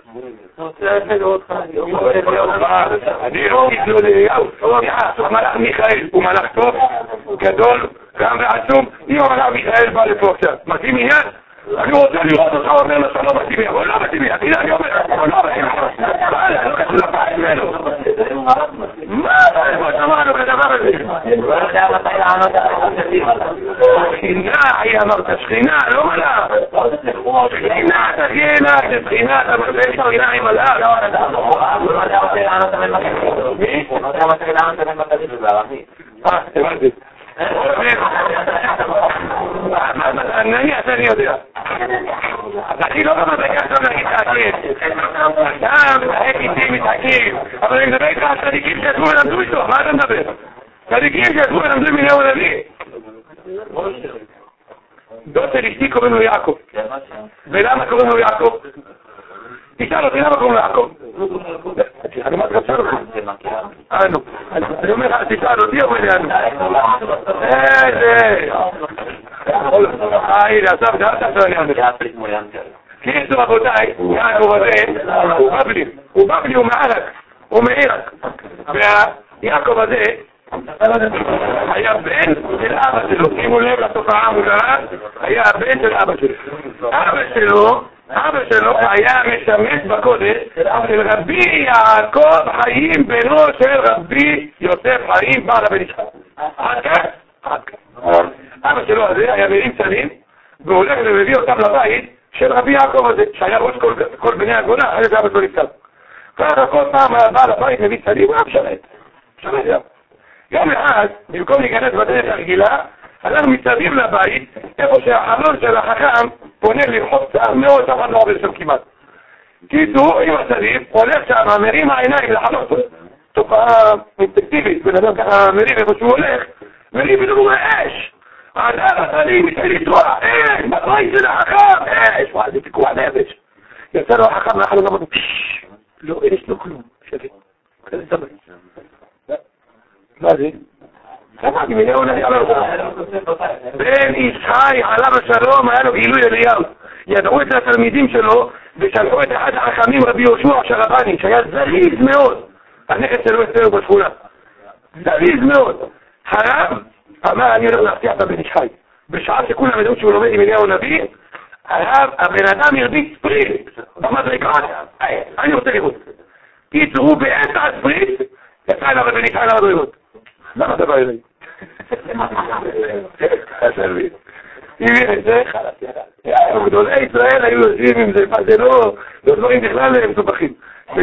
אני לא מתלו לאליהו. המלאך מיכאל הוא מלאך טוב, גדול, גם ועצום. אם המלאך מיכאל בא לפה עכשיו, מציא מניין? אני רוצה לראות אותך אומר לו שאתה לא מתאים מניין. הוא לא מתאים מניין, הנה אני אומר, הוא לא מתאים מניין. לא קשור לפעם ממנו. מה שמענו כדבר הזה?
לא יודע מתי לענות על זה.
שכינה, היא אמרת, שכינה, לא מלאך. בחינת הגיהנה, זה בחינת המחלק שרינה עם הלאב.
לא יודע מה שלנו אתה ממקד.
מי?
לא יודע מה שלנו אתה ממקד בערבית.
הבנתי. אני יודע. אני לא במדרגה שלו להגיד תעקב. אדם, איתי מתעקב. אבל אני מדבר איתך על צדיקים שישבו ולמדו איתו. מה אתה מדבר? צדיקים שישבו ולמדו מיליהו הנביא. דוד של אשתי קוראים לו יעקב. ולמה קוראים לו יעקב? תשאל אותי למה קוראים לו יעקב? אני אומר לך תשאל אותי. אני אומר לך תשאל אותי אומר לי איזה הנה עכשיו דעת שאני אומר קיצור רבותיי יעקב הזה הוא בבלי הוא מערק הוא מעירק ויעקב הזה היה בן של אבא שלו, שימו לב לתופעה המוזרה, היה הבן של אבא שלו. אבא שלו היה משמש בקודש של רבי יעקב חיים בנו של רבי יוסף חיים בעל הבן ישחק. עד כאן. אבא שלו הזה היה מרים צלים והולך ומביא אותם לבית של רבי יעקב הזה, שהיה ראש כל בני הגולה, היה זה אבא שלו נפטר. ככה כל פעם בעל הבית מביא צלים, הוא היה משרת גם. יום אחד, במקום להיכנס בדרך הרגילה, אנחנו מצטרפים לבית, איפה שהחלון של החכם פונה לרחוב צער מאוד, שם לא עובד שם כמעט. קיצור, עם הצריף, הולך שם, מרים העיניים לחלון, תופעה אינטקטיבית, בן אדם ככה מרים איפה שהוא הולך, מרים בדבור אש! העדה הצריף, מתחיל לטרוע, אש! בבית של החכם, אש! וואי, זה פיקוח נפש. יצא לו החכם מהחלון, אמרנו, לא, אש לא כלום, שווה. כזה סבבה. מה זה? שמעתי מיליהו נביא עליו בן איש חי עליו השלום היה לו גילוי אליהו ידעו את התלמידים שלו ושלחו את אחד החכמים רבי יהושע שרבני שהיה זריז מאוד הנכד שלו אצלנו בשכונה זריז מאוד הרב אמר אני הולך להפתיע את הבן איש חי בשעה שכולם ידעו שהוא לומד עם אליהו נביא הרב הבן אדם ירביץ פריט במדרגות אני רוצה לראות קיצור הוא באמצע הספריט יצא אליו הבן איש חי למדרגות למה אתה בא אליי? גדולי ישראל היו יושבים עם זה, זה לא דברים בכלל מסובכים.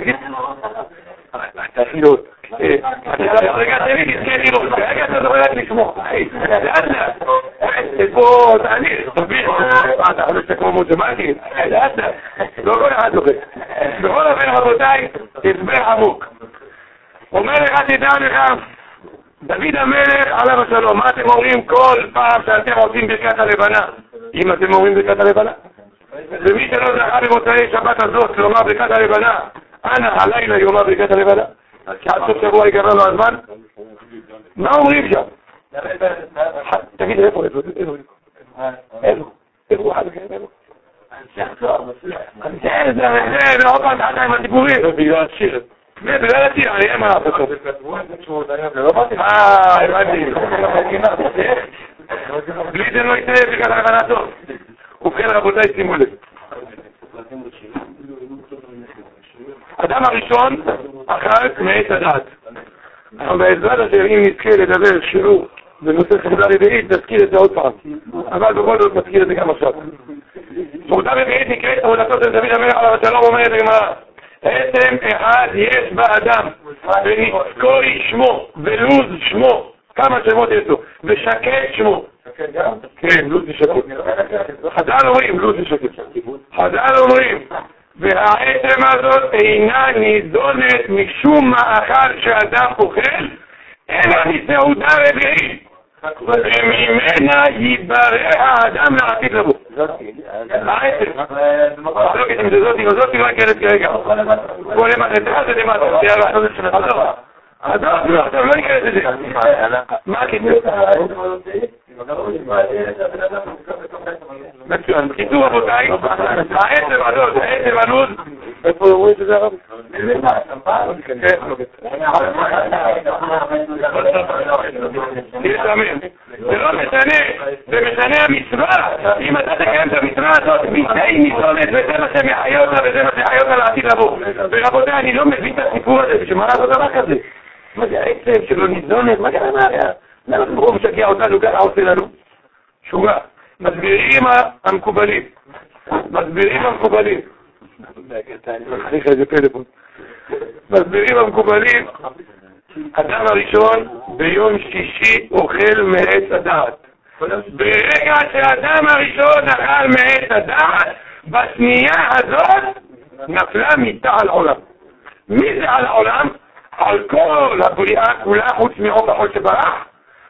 תחיות. רגע, תמיד תזכה לראות, רגע אתה זוכר רק לשמוע. פה תעניר, תסביר. אתה חושב שאתה כמו מוזמני? לא כל אחד זוכר. בכל אופן רבותיי, תסבר עמוק. אומר לך תדע לך דוד המלך עליו השלום, מה אתם אומרים כל פעם שאתם עושים ברכת הלבנה? אם אתם אומרים ברכת הלבנה ומי שלא זכה במוצאי שבת הזאת לומר ברכת הלבנה אנא הלילה יאמר ברכת הלבנה שעד סוף שבוע ייגמר לו הזמן מה אומרים שם? תגיד איפה זה עוד פעם תחתה עם הדיבורים זה בגלל השיר בגלל השיר, אני אין מה לעשות הבנתי בלי זה לא יתנהל בגלל הלבנה טוב ובכן רבותיי שימו לב אדם הראשון אכל מעץ הדעת בעזרת השם אם נזכה לדבר שיעור בנושא סעודה רביעית נזכיר את זה עוד פעם אבל בכל זאת נזכיר את זה גם עכשיו סעודה רביעית נקראת סעודתו של דוד המלך עליו השלום אומרת הגמרא עצם אחד יש באדם ונזכור שמו ולוז שמו כמה שמות יש לו ושקט שמו כן לוז ושקט חז"ל אומרים לוז ושקט חז"ל אומרים והעצם הזאת אינה ניזונת משום מאכל שאדם אוכל אלא מסעודה רביעית וממנה ייברא האדם לעתיד לבוא העצם זאת לא יקרת כרגע כל המחלטה זה למטה זה הרעיון של החזור אתה לא יקרת את זה מה כתוב? בקיצור רבותיי העצם הזאת העצם הלוז איפה רואים את זה הרב? זה לא משנה זה משנה המצווה אם אתה תקיים את המצווה הזאת בידי ניזונת וזה מה שמחיה אותה וזה מה שחיה אותה לעתיד לבוא ורבותיי אני לא מבין את הסיפור הזה בשביל מה לעשות דבר כזה מה זה העצם שלא ניזונת מה קרה מה למה זה ברור משגע אותנו ככה עושה לנו שורה מסבירים המקובלים מסבירים המקובלים. אני חייב איזה פלאפון. מסבירים המקובלים, אדם הראשון ביום שישי אוכל מעץ הדעת. ברגע שהאדם הראשון אכל מעץ הדעת, בשנייה הזאת נפלה מיטה על העולם. מי זה על העולם? על כל הבריאה כולה חוץ מעוף החול שברח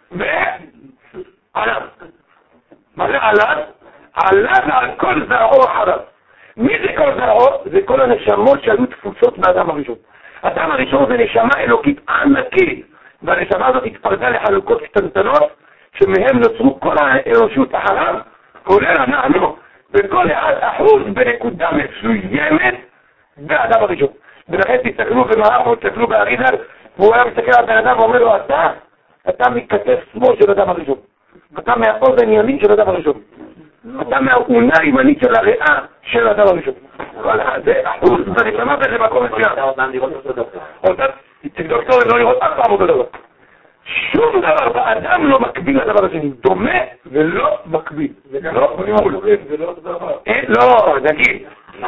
ועליו. מה זה עליו? עליו ועל כל זרעו אחריו. מי זה כל זרעו? זה כל הנשמות שהיו תפוצות באדם הראשון. האדם הראשון זה נשמה אלוקית ענקית, והנשמה הזאת התפרדה לחלוקות קטנטנות שמהם נוצרו כל האנושות אחריו, כולל אנחנו, וכל אחוז בנקודה מסוימת באדם הראשון. ולכן תסתכלו במערכו, תסתכלו באריזל, והוא היה מסתכל על בן אדם ואומר לו, אתה מכתף שמאל של אדם הראשון, אתה מהאוזן ימין של אדם הראשון, אתה מהאונה הימנית של הריאה של אדם הראשון. זה אחוז בנשמה וזה מקום מסוים. דוקטורים לא לראות אף פעם אותו דבר. שום דבר באדם לא מקביל לדבר השני, דומה ולא מקביל. לא, נגיד,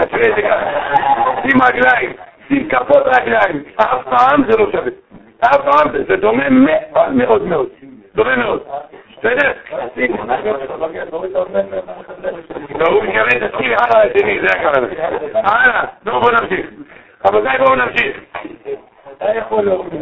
שים רגליים, שים כפות רגליים, אף פעם זה לא שווה. אף פעם זה דומה מאוד מאוד מאוד. דומה מאוד. בסדר? הוא מתכוון, תתחיל הלאה השני, זה הכוונה. הלאה, בואו נמשיך. רבותיי, בואו נמשיך.
אתה יכול להוריד,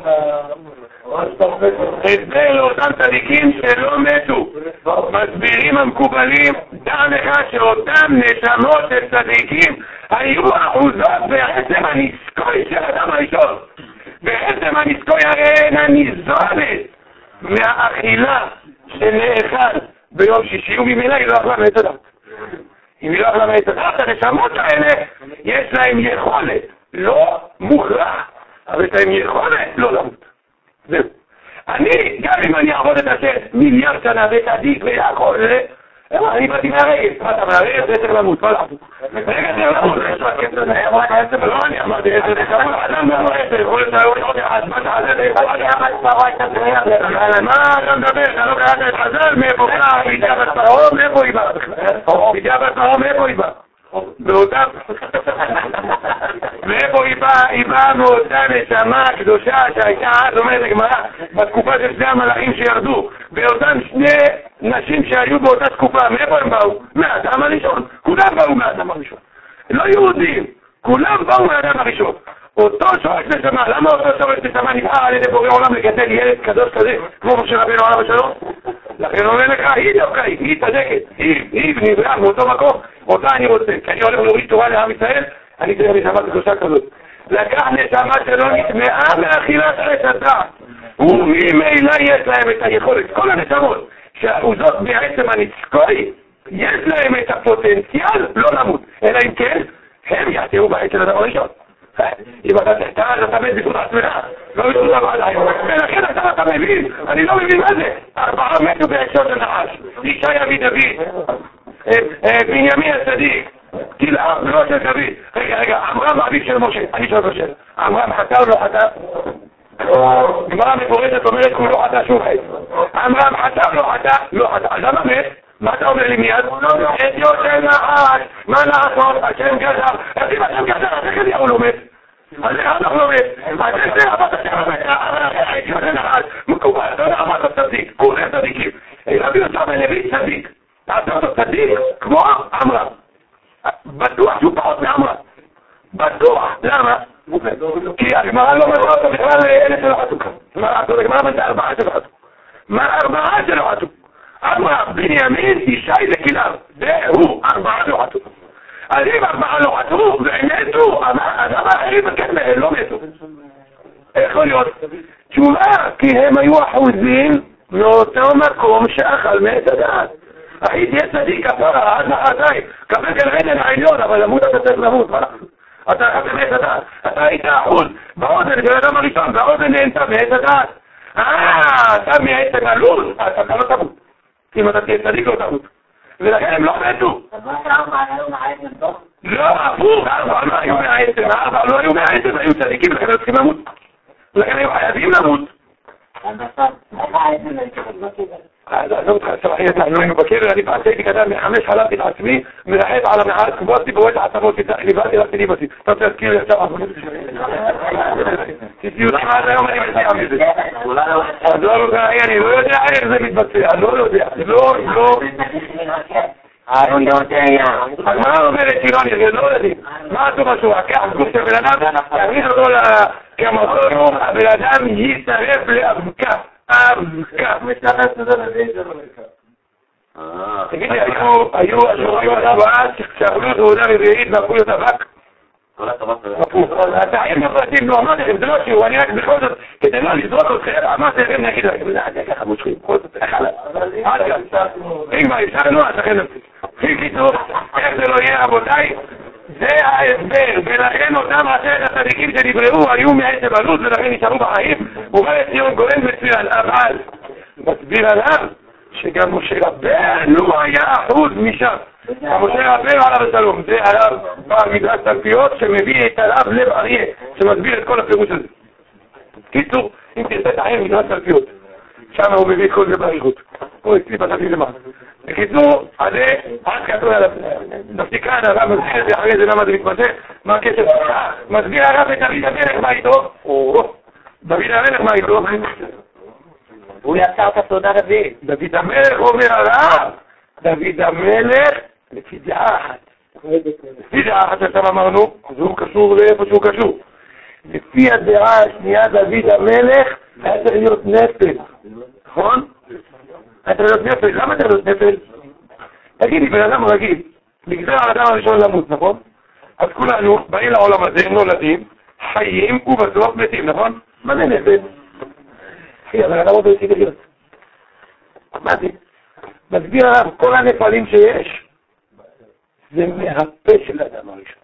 הסבר לאותם צדיקים שלא מתו. מסבירים המקובלים, דע לך שאותם נשמות של צדיקים היו אחוזות בעצם הניסקוי של אדם הראשון. בעצם הניסקוי הרי הן הניזונת מהאכילה שנאכל ביום שישי, וממילא היא לא אכלה מעץ הדעת. אם היא לא אכלה מעץ הדעת, הנשמות האלה יש להם יכולת, לא מוכרח, אבל יש להם יכולת לא למות. זהו. גם אם אני אעבוד את השם מיליארד שנה ותעדיף ויעקול, אני באתי מהרגל, אתה מהרגל זה צריך למות, לא לעשות. רגע צריך למות, יש לו הכסף, לא אני אמרתי, יש לזה כמות, אדם לא עשר, יכול להיות שהיום עוד אחד, מה אתה עזר, מה אתה מדבר, אתה לא קראת את חז"ל, מאיפה בא, בידיעה בת פרעה, מאיפה היא באה בכלל? בידיעה בת פרעה, מאיפה היא באה? מאיפה היא באה מאותה נשמה קדושה שהייתה אז, אומרת הגמרא, בתקופה של שני המלאכים שירדו, ואותן שני נשים שהיו באותה תקופה, מאיפה הם באו? מהאדם הראשון. כולם באו מהאדם הראשון. לא יהודים, כולם באו מהאדם הראשון. אותו שורש נשמה, למה אותו שורש נשמה נבחר על ידי בורא עולם לגדל ילד קדוש כזה, כמו משה רבינו עליו השלום? לכן אומר לך, היא דווקא, היא צדקת, היא נבראה מאותו מקום, אותה אני רוצה, כי אני הולך להוריד תורה לעם ישראל, אני צריך נשמה קדושה כזאת. לקח נשמה שלא נטמעה מאכילת עץ הדעת, וממילא יש להם את היכולת, כל הנשמות, שהעוזות בעצם הניסקוי, יש להם את הפוטנציאל לא למות, אלא אם כן, הם יעתרו בעץ של אדם הראשון. אם אתה תחתר, אתה מת בזכות עצמך, לא בזכות עליי. ולכן אתה מבין, אני לא מבין מה זה. 4 מתו בעצות של נחש, ישי אבי דוד, בנימין הצדיק, כלאם, לא של דוד. רגע, עמרם אביו של משה, אני שואל בשאלה, עמרם חטא או לא חטא? גמרא מפורשת אומרת הוא לא חטא שום חטא. עמרם חטא או לא חטא? לא חטא. אז למה מת? מה אתה אומר לי מיד? עדיו של נחש, מה לעשות? השם גזר. אז אם השם גזר, אז איך הוא לא מת? אז איך אנחנו לא מת? אז איך זה אמרת השם נחש? מקובל, אתה יודע אמרת צדיק, כולם צדיקים. רבי יוסף בן לוי צדיק. אתה אותו צדיק כמו עמרם. בטוח שהוא פחות מעמרם. בטוח. למה? כי הגמרא לא מצא אותו בכלל אלה שלא חטאו. הגמרא מצא 4 שלא חטאו. מה 4 שלא חטאו? עמרם, בנימין, ישי וכלאם. זהו, 4 לא חטאו. אז אם 4 לא חטאו והם מתו, אז האחרים לא מתו. איך יכול להיות? תשובה, כי הם היו אחוזים מאותו מקום שאכל מעץ הדעת. היית תהיה צדיק כפרה, עד לחזיים, כפר גלרדן העליון, אבל למות אתה צריך למות, מה לך? אתה אכל מעץ הדעת, אתה היית אחוז, באוזן של אדם הראשון, באוזן נהנתה מעץ הדעת. אתה מעץ הגלות, אתה לא תמות. אם אתה תהיה צדיק לא תמות. ולכן הם לא מתו. לא, הפוך, 4 לא היו מהעצם, 4 לא היו מהעצם, היו צדיקים, לכן הם צריכים למות. ולכן הם חייבים למות. לא מתחסר אחי יצא, לא היינו בקרר, אני פעם שהייתי קטן מחמש חלמתי את עצמי, מרחב על המעט, קבוצתי בועט העצמות, ליבאתי רק ליבאתי. אתה רוצה להזכיר לי עכשיו עבונות סיסיותי מה זה היום אני מציע מזה. אז אני לא יודע איך זה מתבצע, לא יודע, לא. הגמרא אומרת שירוני, לא יודעים. מה עשו משהו? הקח גוף של בן אדם, תכניס אותו כמותו, הבן אדם יצטרף לאבקה. אבקה. תגידי, היו השבועה שאכלו תעודה רביעית והפכו להיות אבק? התאים הפרטים לא אמרתי לכם, זה לא שיעור, אני רק בכל זאת, כדי לא לזרוק אתכם, אמרתי לכם נגיד לכם, זה ככה מושכים, בכל זאת, עד כאן. אם כבר הפסקנו, אז לכם נפסיק. קיצור, איך זה לא יהיה רבותיי? זה ההסבר, ולכן אותם 10 הצדיקים שדיברו היו מעצב עלות ולכן נשארו בחיים, ובא לציון גורם מצוין, אבל מסביר עליו שגם משה רבנו היה אחוז משם. משה רבנו עליו השלום, זה עליו במדרש תלפיות שמביא את עליו לב אריה, שמסביר את כל הפירוש הזה. קיצור, אם תרצה תעיין מדרש תלפיות, שם הוא מביא את כל זה באריכות. הוא אצלי פתחתי למעלה. בקיצור, עד כתוב עליו, נפסיקה הרב מסביר את זה אחרי זה למה זה מתמצא, מה הקשר? מסביר הרב את דוד המלך מה איתו? דוד המלך מה איתו?
הוא יצר את הסעודה רביעית.
דוד המלך אומר הרב, דוד המלך לפי דעה אחת. לפי דעה אחת שאתם אמרנו, אז הוא קשור לאיפה שהוא קשור. לפי הדעה השנייה דוד המלך היה צריך להיות נפל, נכון? היה צריך להיות נפל, למה צריך להיות נפל? תגידי, בן אדם רגיל, נגזר על אדם הראשון למות, נכון? אז כולנו באים לעולם הזה, הם נולדים, חיים ובסוף מתים, נכון? מה זה נפל? אחי, אבל אדם עוד לא יציג להיות. מה זה? מסביר הרב, כל הנפלים שיש, זה מהפה של האדם הראשון.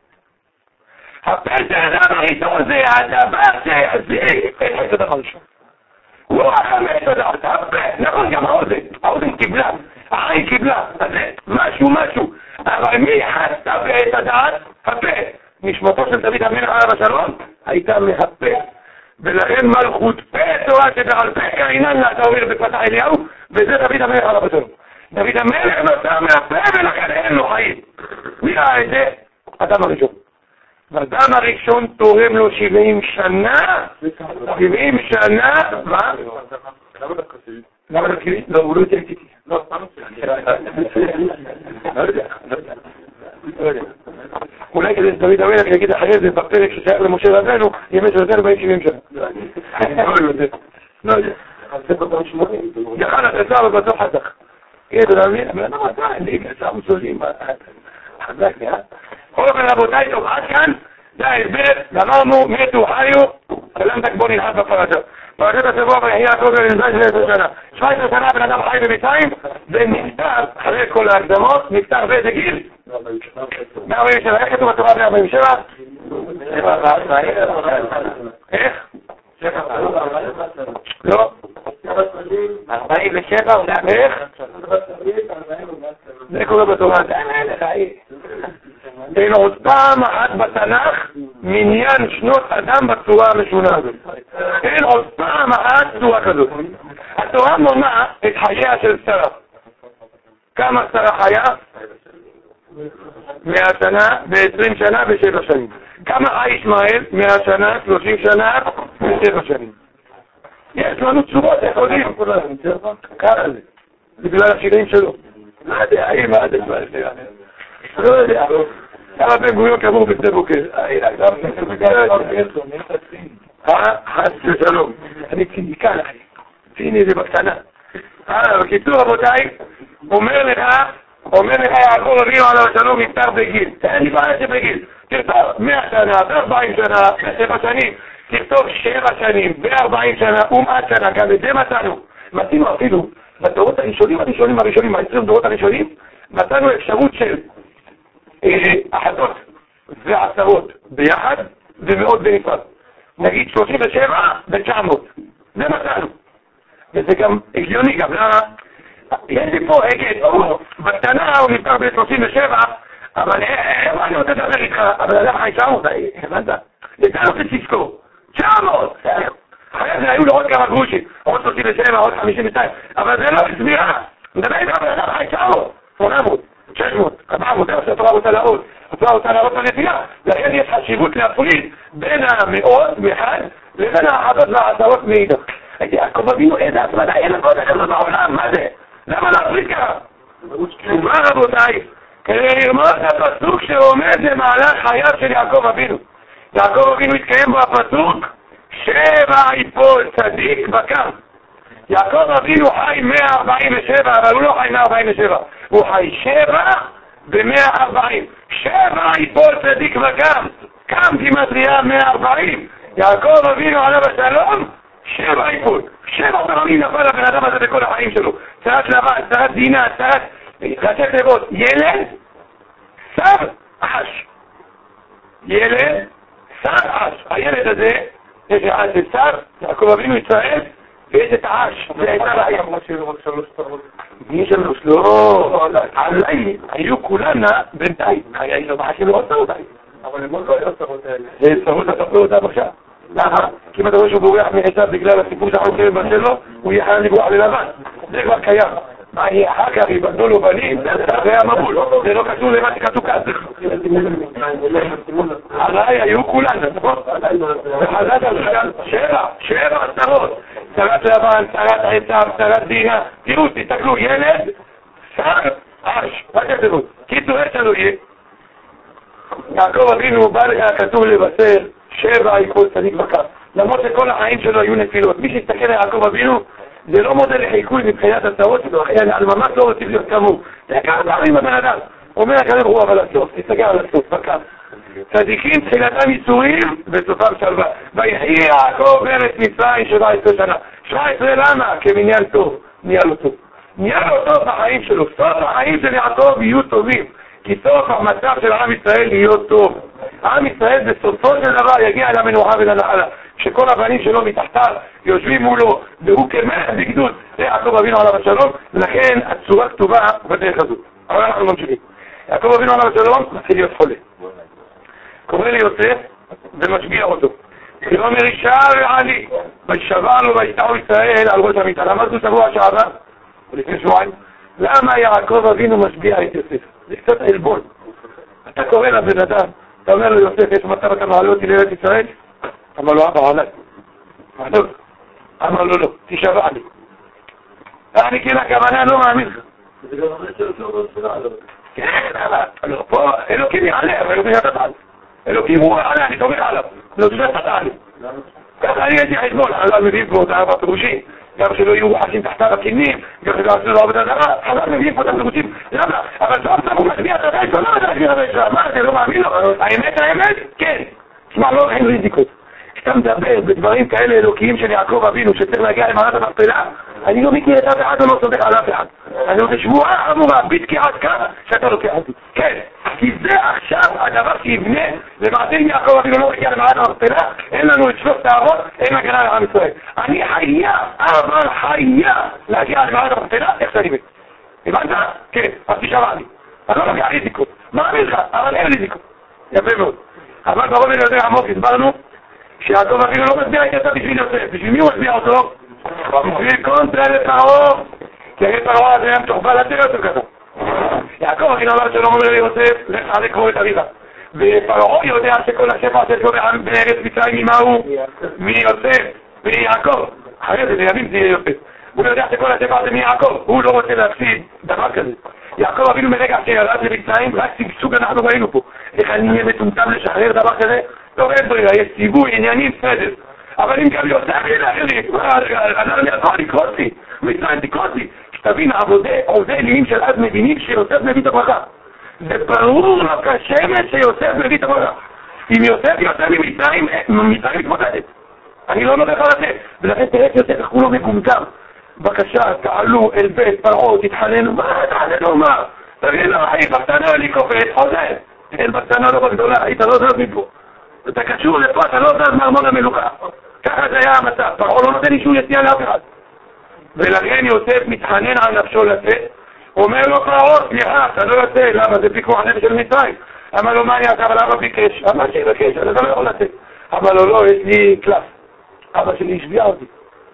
הפה של האדם הראשון זה הדבר שזה את האדם הראשון. לא החמש הדעת, הפה, נכון גם האוזן קיבלה, העין קיבלה, משהו, אבל מי חסה את הדעת? הפה. נשמתו של דוד המלך עליו השלום הייתה מהפה. ולכן מלכות פה תורה שבעל פה קרינן לה, אתה אומר בפתח אליהו, וזה דוד המלך עליו השלום. דוד המלך נוצר מהפה ולכן אין לו חיים. מי ראה את זה? אדם הראשון. ואדם הראשון תורם לו 70 שנה, 70 שנה, מה? למה דקי? לא, הוא לא יותר איתי. לא יודע. אולי כדי שדוד המלך יגיד אחרי זה בפרק ששייך למשה רבנו, ימי שלנו באים 70 שנה. לא יודע. יחל התצא ובסוף חתך. אתה מבין? אבל לא מצא, אני קצר מוסולים. חזק, כל אופן רבותיי, טוב, עד כאן, זה ההסבר, אמרנו, מתו, חיו, כלם תקבו נלחץ בפרשה. פרשת השבוע ויחיה הכל לנזל של 10 שנה. 17 שנה בן אדם חי במצרים, ונפטר, אחרי כל ההקדמות, נפטר באיזה גיל? 147, איך כתוב בתורה 147? איך? לא.
47 אולי.
איך? זה קורה בתורה. אין עוד פעם אחת בתנ"ך מניין שנות אדם בצורה המשונה הזאת. אין עוד פעם אחת צורה כזאת. התורה מונה את חייה של שרה. כמה שרה חיה? 100 שנה, ב-20 שנה, ב-7 שנים. כמה חי ישמעאל? 100 שנה, 30 שנה, ב-7 שנים. יש לנו צורות, איך יודעים? ככה זה. בגלל השירים שלו. לא יודע, מה זה כבר זה? לא יודע. כמה בן גוריון קבור בשדה בוקר. חס ושלום. אני ציניקן, אחי. ציני זה בקטנה. בקיצור, רבותיי, אומר לך יעקב אבינו עליו השלום נפטר בגיל. תן לי בעיה שבגיל. תכתוב 100 שנה, 40 שנה, 7 שנים. תכתוב 7 שנים, ו40 שנה, ומעט שנה. גם את זה מצאנו אפילו בדורות הראשונים, ב-20 דורות הראשונים, מצאנו אפשרות של אחדות ועשרות ביחד ומאות בנפרד. נגיד 37 ו-900. זה מצאנו. וזה גם הגיוני גם. למה? יש לי פה בקטנה הוא נפטר ב-37, אבל אני רוצה לדבר איתך, אבל אדם חי 900, הבנת? זה אתה רוצה תזכור. 900! אחרי זה היו לו עוד כמה גרושים, עוד 37, עוד 52, אבל זה לא סבירה. מדבר איתך בן אדם חי 900, 800, 600, 400, איך שהתורה רוצה להראות. התורה רוצה להראות בנפילה. לכן יש חשיבות להפריד בין המאות מחד לבין האחדות והעשרות מאידך. יעקב אבינו איזה הפרדה, אין לכל דבר בעולם, מה זה? למה להפריד ככה? ומה רבותיי? כדי ללמוד את הפסוק שעומד למעלה חייו של יעקב אבינו. יעקב אבינו התקיים בו הפסוק, 7 יפול צדיק וקם. יעקב אבינו חי 147, אבל הוא לא חי 147, הוא חי 7 ב-140. 7 יפול צדיק וקם, קם גימטריה 140. יעקב אבינו עליו השלום, 7 יפול. 7 פעמים נפל הבן אדם הזה בכל החיים שלו. צרת לבן, צרת דינה, צרת ראשי תיבות. ילד, שר, אש. ילד, שר, אש. הילד הזה, יש אש של שר, יעקב אבינו ישראל, ויש את האש. זה הייתה רעיה. מי שלוש? לא. עליי, היו כולנה בינתיים. היה לו מה שלא עושה אותה.
אבל הם עוד לא היו עשרות האלה.
זה שרות לספר אותם עכשיו. למה? כי אם אתה רואה שהוא בורח מעשיו בגלל הסיפור שאנחנו מכירים בשלו, הוא יהיה חייב לברוח ללבן. זה כבר קיים. מה יהיה אחר כך, יבדלו לו בנים, זה המבול. זה לא קשור למה שכתוב כאן. עליי היו כולנו, נכון? וחזת על 7 עשרות. שרת לבן, שרת עשיו, שרת דינה. תראו, תסתכלו, ילד, שר, אש. רק תראו. קיצור, יש לנו יהיה. יעקב אבינו בא כתוב לבשר 7 יפול צדיק וקם. למרות שכל החיים שלו היו נפילות. מי שיסתכל על יעקב אבינו, זה לא מודל לחיקוי מבחינת הצעות שלו, על ממש לא רוצים להיות כמוהו. זה כמה פעמים בבן אדם. אומר הקדוש ברוך הוא אבל הסוף, תסתכל על הסוף, וקם. צדיקים תחילתם ייסורים וסופם שלווה. ויחי יעקב ארץ מצרים 17 שנה. 17 למה? כמניין טוב, נהיה לו טוב. נהיה לו טוב בחיים שלו. סוף החיים של יעקב יהיו טובים. כי סוף המצב של עם ישראל להיות טוב. עם ישראל בסופו של דבר יגיע אל המנוחה ולנחלה. שכל הבנים שלו מתחתיו יושבים מולו, והוא כמלך בגדוד. זה יעקב אבינו עליו השלום, ולכן הצורה כתובה בדרך הזאת. אבל אנחנו ממשיכים. יעקב אבינו עליו השלום מתחיל להיות חולה. קורא ליוסף ומשביע אותו. ואומר אישה ועלי, וישבע לו וישתחו ישראל על ראש המיטה. למדנו שבוע שעבר, ולפני שבועיים, למה יעקב אבינו משביע את יוסף? זה קצת עלבון. אתה קורא לבן אדם, אתה אומר לו יוסף, יש מצב אתה מעלה אותי לארץ ישראל? אמר לו אבא עליי. אמר לו לא, תשבע לי. אני כן הכוונה לא מאמין לך.
זה גם אחרי שלו לא.
כן, אבל פה אלוקים יעלה, אבל אלוקים יעלה. אלוקים הוא יעלה, אני תומך עליו. לא תשבע תעלה לי. ככה אני הייתי חשבון, חז"ל מביאים פה את 4 פירושים. גם שלא יהיו חשים תחתיו הכנים, גם שלא עשו לו עבודה זרה, חז"ל מביאים פה את הפירושים. למה? אבל טוב, הוא משביע את הדרך, לא משביע את הדרך. מה, זה לא מאמין לו? האמת? כן. תשמע, לא אין ריזיקות. כשאתה מדבר בדברים כאלה אלוקיים של יעקב אבינו שצריך להגיע למערת המכפלה, אני לא מכיר את אף אחד ולא סומך על אף אחד. אני רוצה שבועה אמורה, בתקיעת ככה, שאתה לוקח אותי. כן, כי זה עכשיו הדבר שיבנה, למעשה אם יעקב אבינו לא מגיע למערת המכפלה, אין לנו את 3 האבות, אין הגנה לעם ישראל. אני חייב להגיע למערת המכפלה, איך שאני מת. הבנת? כן, אז תשמע לי. אני לא לוקח ריזיקות. מאמין לך, אבל אין ריזיקות. יפה מאוד. אבל ברוב אני יותר עמוק, הסברנו שיעקב אבינו לא מצביע את יוסף בשביל יוסף. בשביל מי הוא מצביע אותו? בשביל קונטרה לפרעה. כי הרי פרעה הזה היה מתוחבל עד יותר כזה. יעקב אבינו אמר שלום אומר ליוסף, לך לקרוא את אביך. ופרעה יודע שכל השפע שלו בארץ מצרים ממה הוא? מיוסף, מיעקב. אחרי זה לימים זה יהיה יוסף. הוא יודע שכל השפע זה מיעקב. הוא לא רוצה להפסיד דבר כזה. יעקב אבינו מרגע שירד למצרים, רק סגסוג אנחנו ראינו פה. איך אני אהיה מטומטם לשחרר דבר כזה? לא אין ברירה, יש ציווי, עניינים, סדר. אבל אם גם יוסף אני יכול לקרוץ לי, מצרים תקרוץ לי. שתבין, עובדי אלילים של אז מבינים שיוסף מביא את הברכה. זה ברור לו כשמש שיוסף מביא את הברכה. אם יוסף יוצא ממצרים, מצרים מתמודדת. אני לא נותן לך לתת. ולכן תראה שיוסף איך כולו מקומקם. בבקשה, תעלו אל בית פרעה, תתחננו, מה תתחננו, מה? תגיד לו, אחי, בקטנה אני קופץ, חוזר. אין בקטנה לא בגדולה, היית לא זז מפה. אתה קשור לפה, אתה לא זז מארמון המלוכה. ככה זה היה המצב, פרעה לא נותן אישור יציאה לאף אחד. ולכן יוסף מתחנן על נפשו לצאת, אומר לו פרעה, סליחה, אתה לא יוצא, למה? זה פיקוח נפש של מצרים. אמר לו, מה אני עשה, אבל למה ביקש? אמר שיבקש, אתה לא יכול לצאת. אמר לו, לא, יש לי קלף. אבא שלי השביע אותי.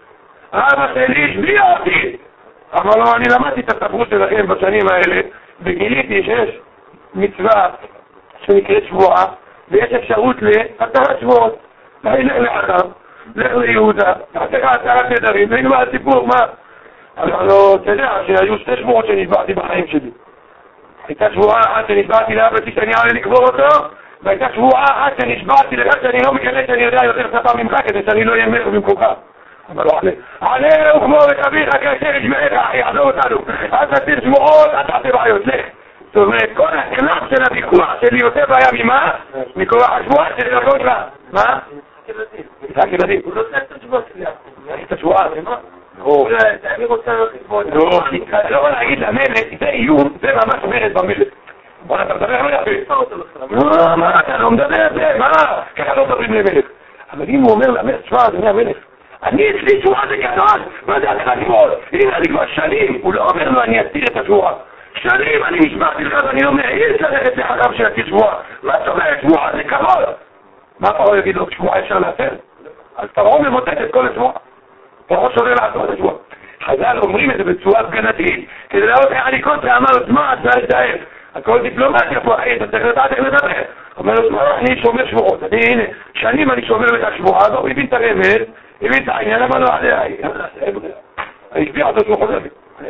אמר לו, אני למדתי את הספרות שלכם בשנים האלה, וגיליתי שיש מצווה שנקראת שבועה, ויש אפשרות ל10 שבועות. לך לאחר, לך ליהודה, תעשה לך 10 נדרים, ונגמר הסיפור, מה? אמר לו, אתה יודע שהיו 2 שבועות שנשבעתי בחיים שלי. הייתה שבועה אחת שנשבעתי לאבא שלי שאני עולה לקבור אותו, והייתה שבועה אחת שנשבעתי לך שאני לא מקווה שאני יודע יותר שפה ממך כדי שאני לא יאמר במקומך. אמר לו, עלה וכמור את אביך כאשר ישמעך, אחי, עזוב אותנו. אל תעשיר שמועות, אל תעשה בעיות, לך. זאת אומרת, כל הכנף של הוויכוח שלי יותר בעיה ממה? מכוח השבועה של לבוא לה. מה? משחק ילדים.
הוא לא עושה את השבועה שלי.
את השבועה,
אני רוצה לחשבון.
לא להגיד למלך, זה איום, זה ממש מרד במלך. בוא, אתה מדבר לא יפה. מה, אתה לא מדבר את זה? מה? ככה לא מדברים למלך. אבל אם הוא אומר למלך, תשמע, אדוני המלך, אני אצלי שבועה זה גדול, מה זה אתה לגמול? הנה, אני כבר שנים, הוא לא אומר לו, אני אסתיר את השבועה. שנים אני נשמעתי לך ואני לא מעיז ללכת לחכם של אסתיר שבועה. מה זאת אומרת, שבועה זה כבוד? מה פרעה יגיד לו, שבועה אפשר להפר? אז פרעה ממוטט את כל השבועה. פרעה שונה לעשות את השבועה. חז"ל אומרים את זה בצורה הפגנתית, כדי להראות איך אני קונטרה, אמר לו, תשמע, אתה תתאר. הכל דיפלומטיה פה, אחי, אתה צריך לדעת איך לדבר. אומר לו, תשמע, אני שומר שבועות. הנה, שנים אני שומר את השבועה, והוא הבין את הרמז, הבין את העניין, אמר לו, אני אשביע אותו שהוא חוזר.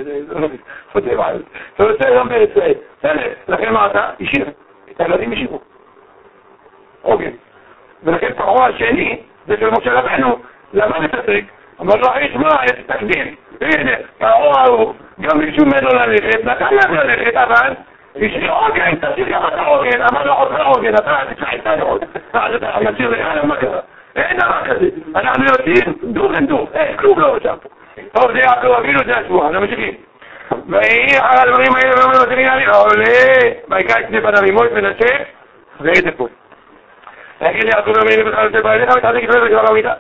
זה רוצה לדבר את זה. בסדר, לכן מה אתה? השאיר. את הילדים השאירו. אוקיי. ולכן פרעה השני, זה של משה רבנו, למד את הטריק, אמר לו, אחי, שמע, יש תקדים. הנה, פרעה הוא, גם מישהו ממנו ללכת, נתן לך ללכת, אבל השאיר עוגן, תשאיר גם אתה עוגן, אמר לו, עוד עוגן, אתה תשאיר איתנו עוד. אני אשאיר לך, מה קרה? אין דבר כזה. אנחנו יודעים, דור אין דור, כלום לא שם. טוב, זה יעקב אבינו, זה השבועה, נמשיכים. ויהי אחר הדברים האלה ואומר לו, תגיד לי, עולה, ויקרא את שני בניו מוישה ומנשה, ואיזה פה. ויגיד ליעקב אבינו בכלל יוצא בעליך, ותחזיק ישראל וכבר במיטה.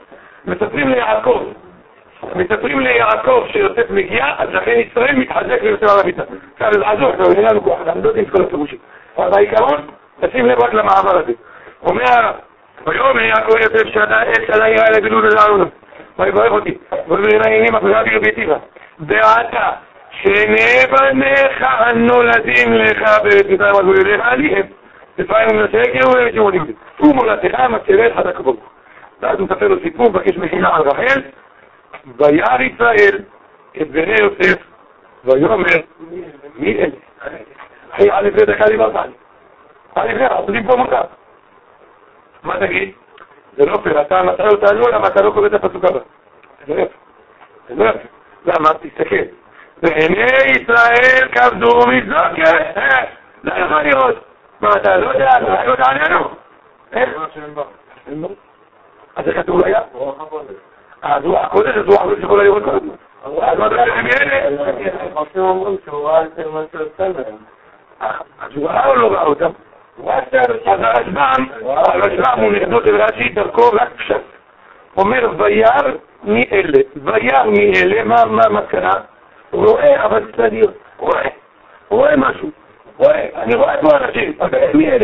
מספרים ליעקב שיוסף מגיע, אז לכן ישראל מתחזק ויוסף על המיטה. עכשיו, עזוב, אין לנו כוח, אנחנו לא יודעים את כל הפירושים. אבל בעיקרון, תשים לב רק למעבר הזה. אומר, ויאמר יעקב יוסף שנה יראה לגדול ולענו. ויברך אותי, ואומר הנה מפריעה ברביתיך. ואתה, שני בניך הנולדים לך בארץ מצרים יליך עליהם. לפעמים הוא מנסה גאו ושמונים. ומולדתך מצווה לך הכבוד. ואז הוא מספר לו סיפור, מבקש מחילה על רחל. וירא ישראל את בני יוסף, ויאמר, מי אלה? אחי, א' דקה דיברת עלי. א' עושים פה מותר. מה תגיד? זה לא פייר, אתה מטרה אותנו, למה אתה לא קורא את הפסוק הבא? זה לא יפה. למה? תסתכל. ועיני ישראל כבדו מזוקה. לא יכול לראות. מה, אתה לא יודע, אתה לא יודע עלינו? איך? אין בה. אז זה כתוב היה? אז הוא הקודש, אז הוא עבוד שיכולה לראות כל הזמן. אז מה אתה חושב מאלה?
חופשים אומרים שהוא ראה את מה שעושה להם.
אז הוא ראה או לא ראה אותם? אז הרשב"ם הוא נכנס אל רש"י דרכו רק פשט. אומר וירא מאלה, מה המסקנה? הוא רואה, אבל סדיר, רואה משהו, אני רואה כמו אנשים, אבל מאלה.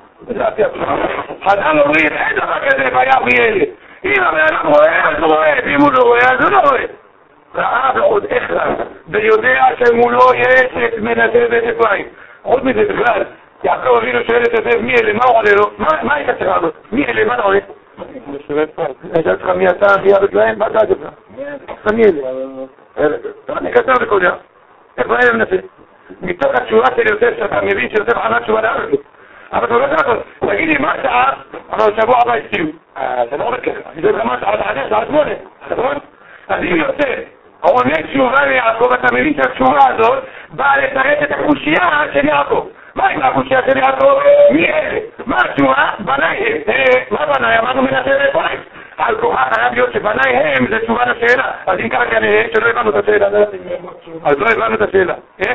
חז"ל אומרים, אין דבר כזה וירא מאלה. אם הבן רואה, אז הוא רואה, ואם הוא לא רואה, אז הוא לא רואה. ראה ועוד איך ראה, ויודע שמולו יש את מנשה ואת אפרים. עוד מזה בכלל, יעקב אבינו שואל את יוסף, מי אלה, מה הוא עולה לו? מה הייתה צריכה הזאת? מי אלה, מה אתה עולה? יש לך מי אתה, מי הבקליים? מה אתה עד לך? מי אלה? אני כתב בכל יא. איך ראה למנסה? מתוך התשובה של יוסף, שאתה מבין שיוסף ענה תשובה לארץ. אבל אתה לא יודע, תגיד לי, מה שעה? אבל שבוע הבא הסתירו. זה לא עובד ככה. זה ממש עד 8. אז אם יוסף עונה תשובה ליעקב, אתה מבין שהתשובה הזאת באה לתרץ את הקושייה של יעקב. מה עם הקושייה של יעקב? מי אלה? מה התשובה? בניי. מה בניי? אמרנו מנסה לפריים. על כוחה חייב להיות שבניי הם, זה תשובה לשאלה. אז אם ככה כנראה שלא הבנו את השאלה. אז לא הבנו את השאלה. איך?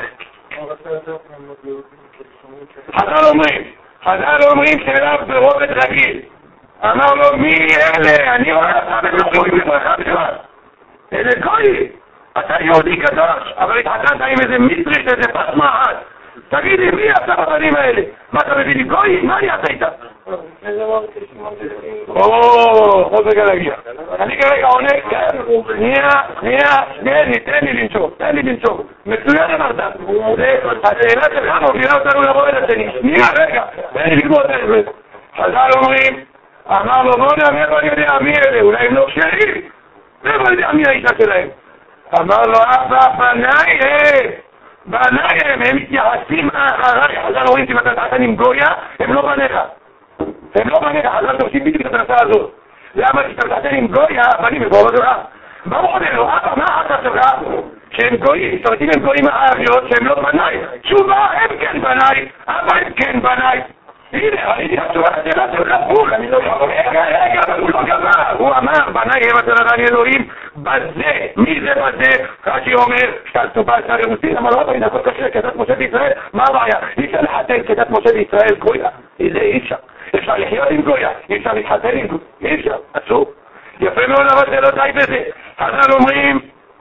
חז"ל אומרים שאליו ברובד רגיל. אמר לו, מי אלה? אני רואה אותך בתוכו, אלה גוי. אתה יהודי קדוש, אבל התחתנת עם איזה מיסטריש, איזה פסמה אחת. תגיד לי, מי אתה בבנים האלה? מה אתה מבין לי גוי? מה אני עשה איתה? עוד רגע להגיע. אני כרגע עונה, תן לי לנשום. מצוין אמרת. השאלה שלך מובילה אותנו לבוא אל השני. שנייה, רגע, תן לי לגמור את זה. חז"ל אומרים, אמר לו, בוא נאמר, אני יודע מי אלה, אולי הם לא שלי. אני יודע מי האישה שלהם. אמר לו, בניי הם מתייחסים אחריי. חז"ל אומרים, אם אתה תחתן עם גויה, הם לא בניך. חז"ל תופסים בדיוק את הנושא הזאת. למה כשאתה תחתן עם גויה, בנים מבואו שלך? מה הוא אומר לו? מה החלטה שלך? שהם גויים, זאת אומרת, אם הם גויים הערביות, שהם לא בניי. תשובה, הם כן בניי, אבל הם כן בניי. הנה, ראיתי התשובה שלה בול. רגע, אבל הוא לא גמר. הוא אמר, בניי הם הצלחני אלוהים, בזה, מי זה בזה? רש"י אומר, שאלתו בעצה רוסית, אמר לו, אבל הנה, הכל קשה, כדת משה בישראל, מה הבעיה? אי אפשר לחתן כדת משה בישראל גויה. זה אי אפשר. אפשר לחיות עם גויה, אי אפשר להתחתן עם גויה. אי אפשר, אסור. יפה מאוד, אבל זה לא די בזה. חז"ל אומרים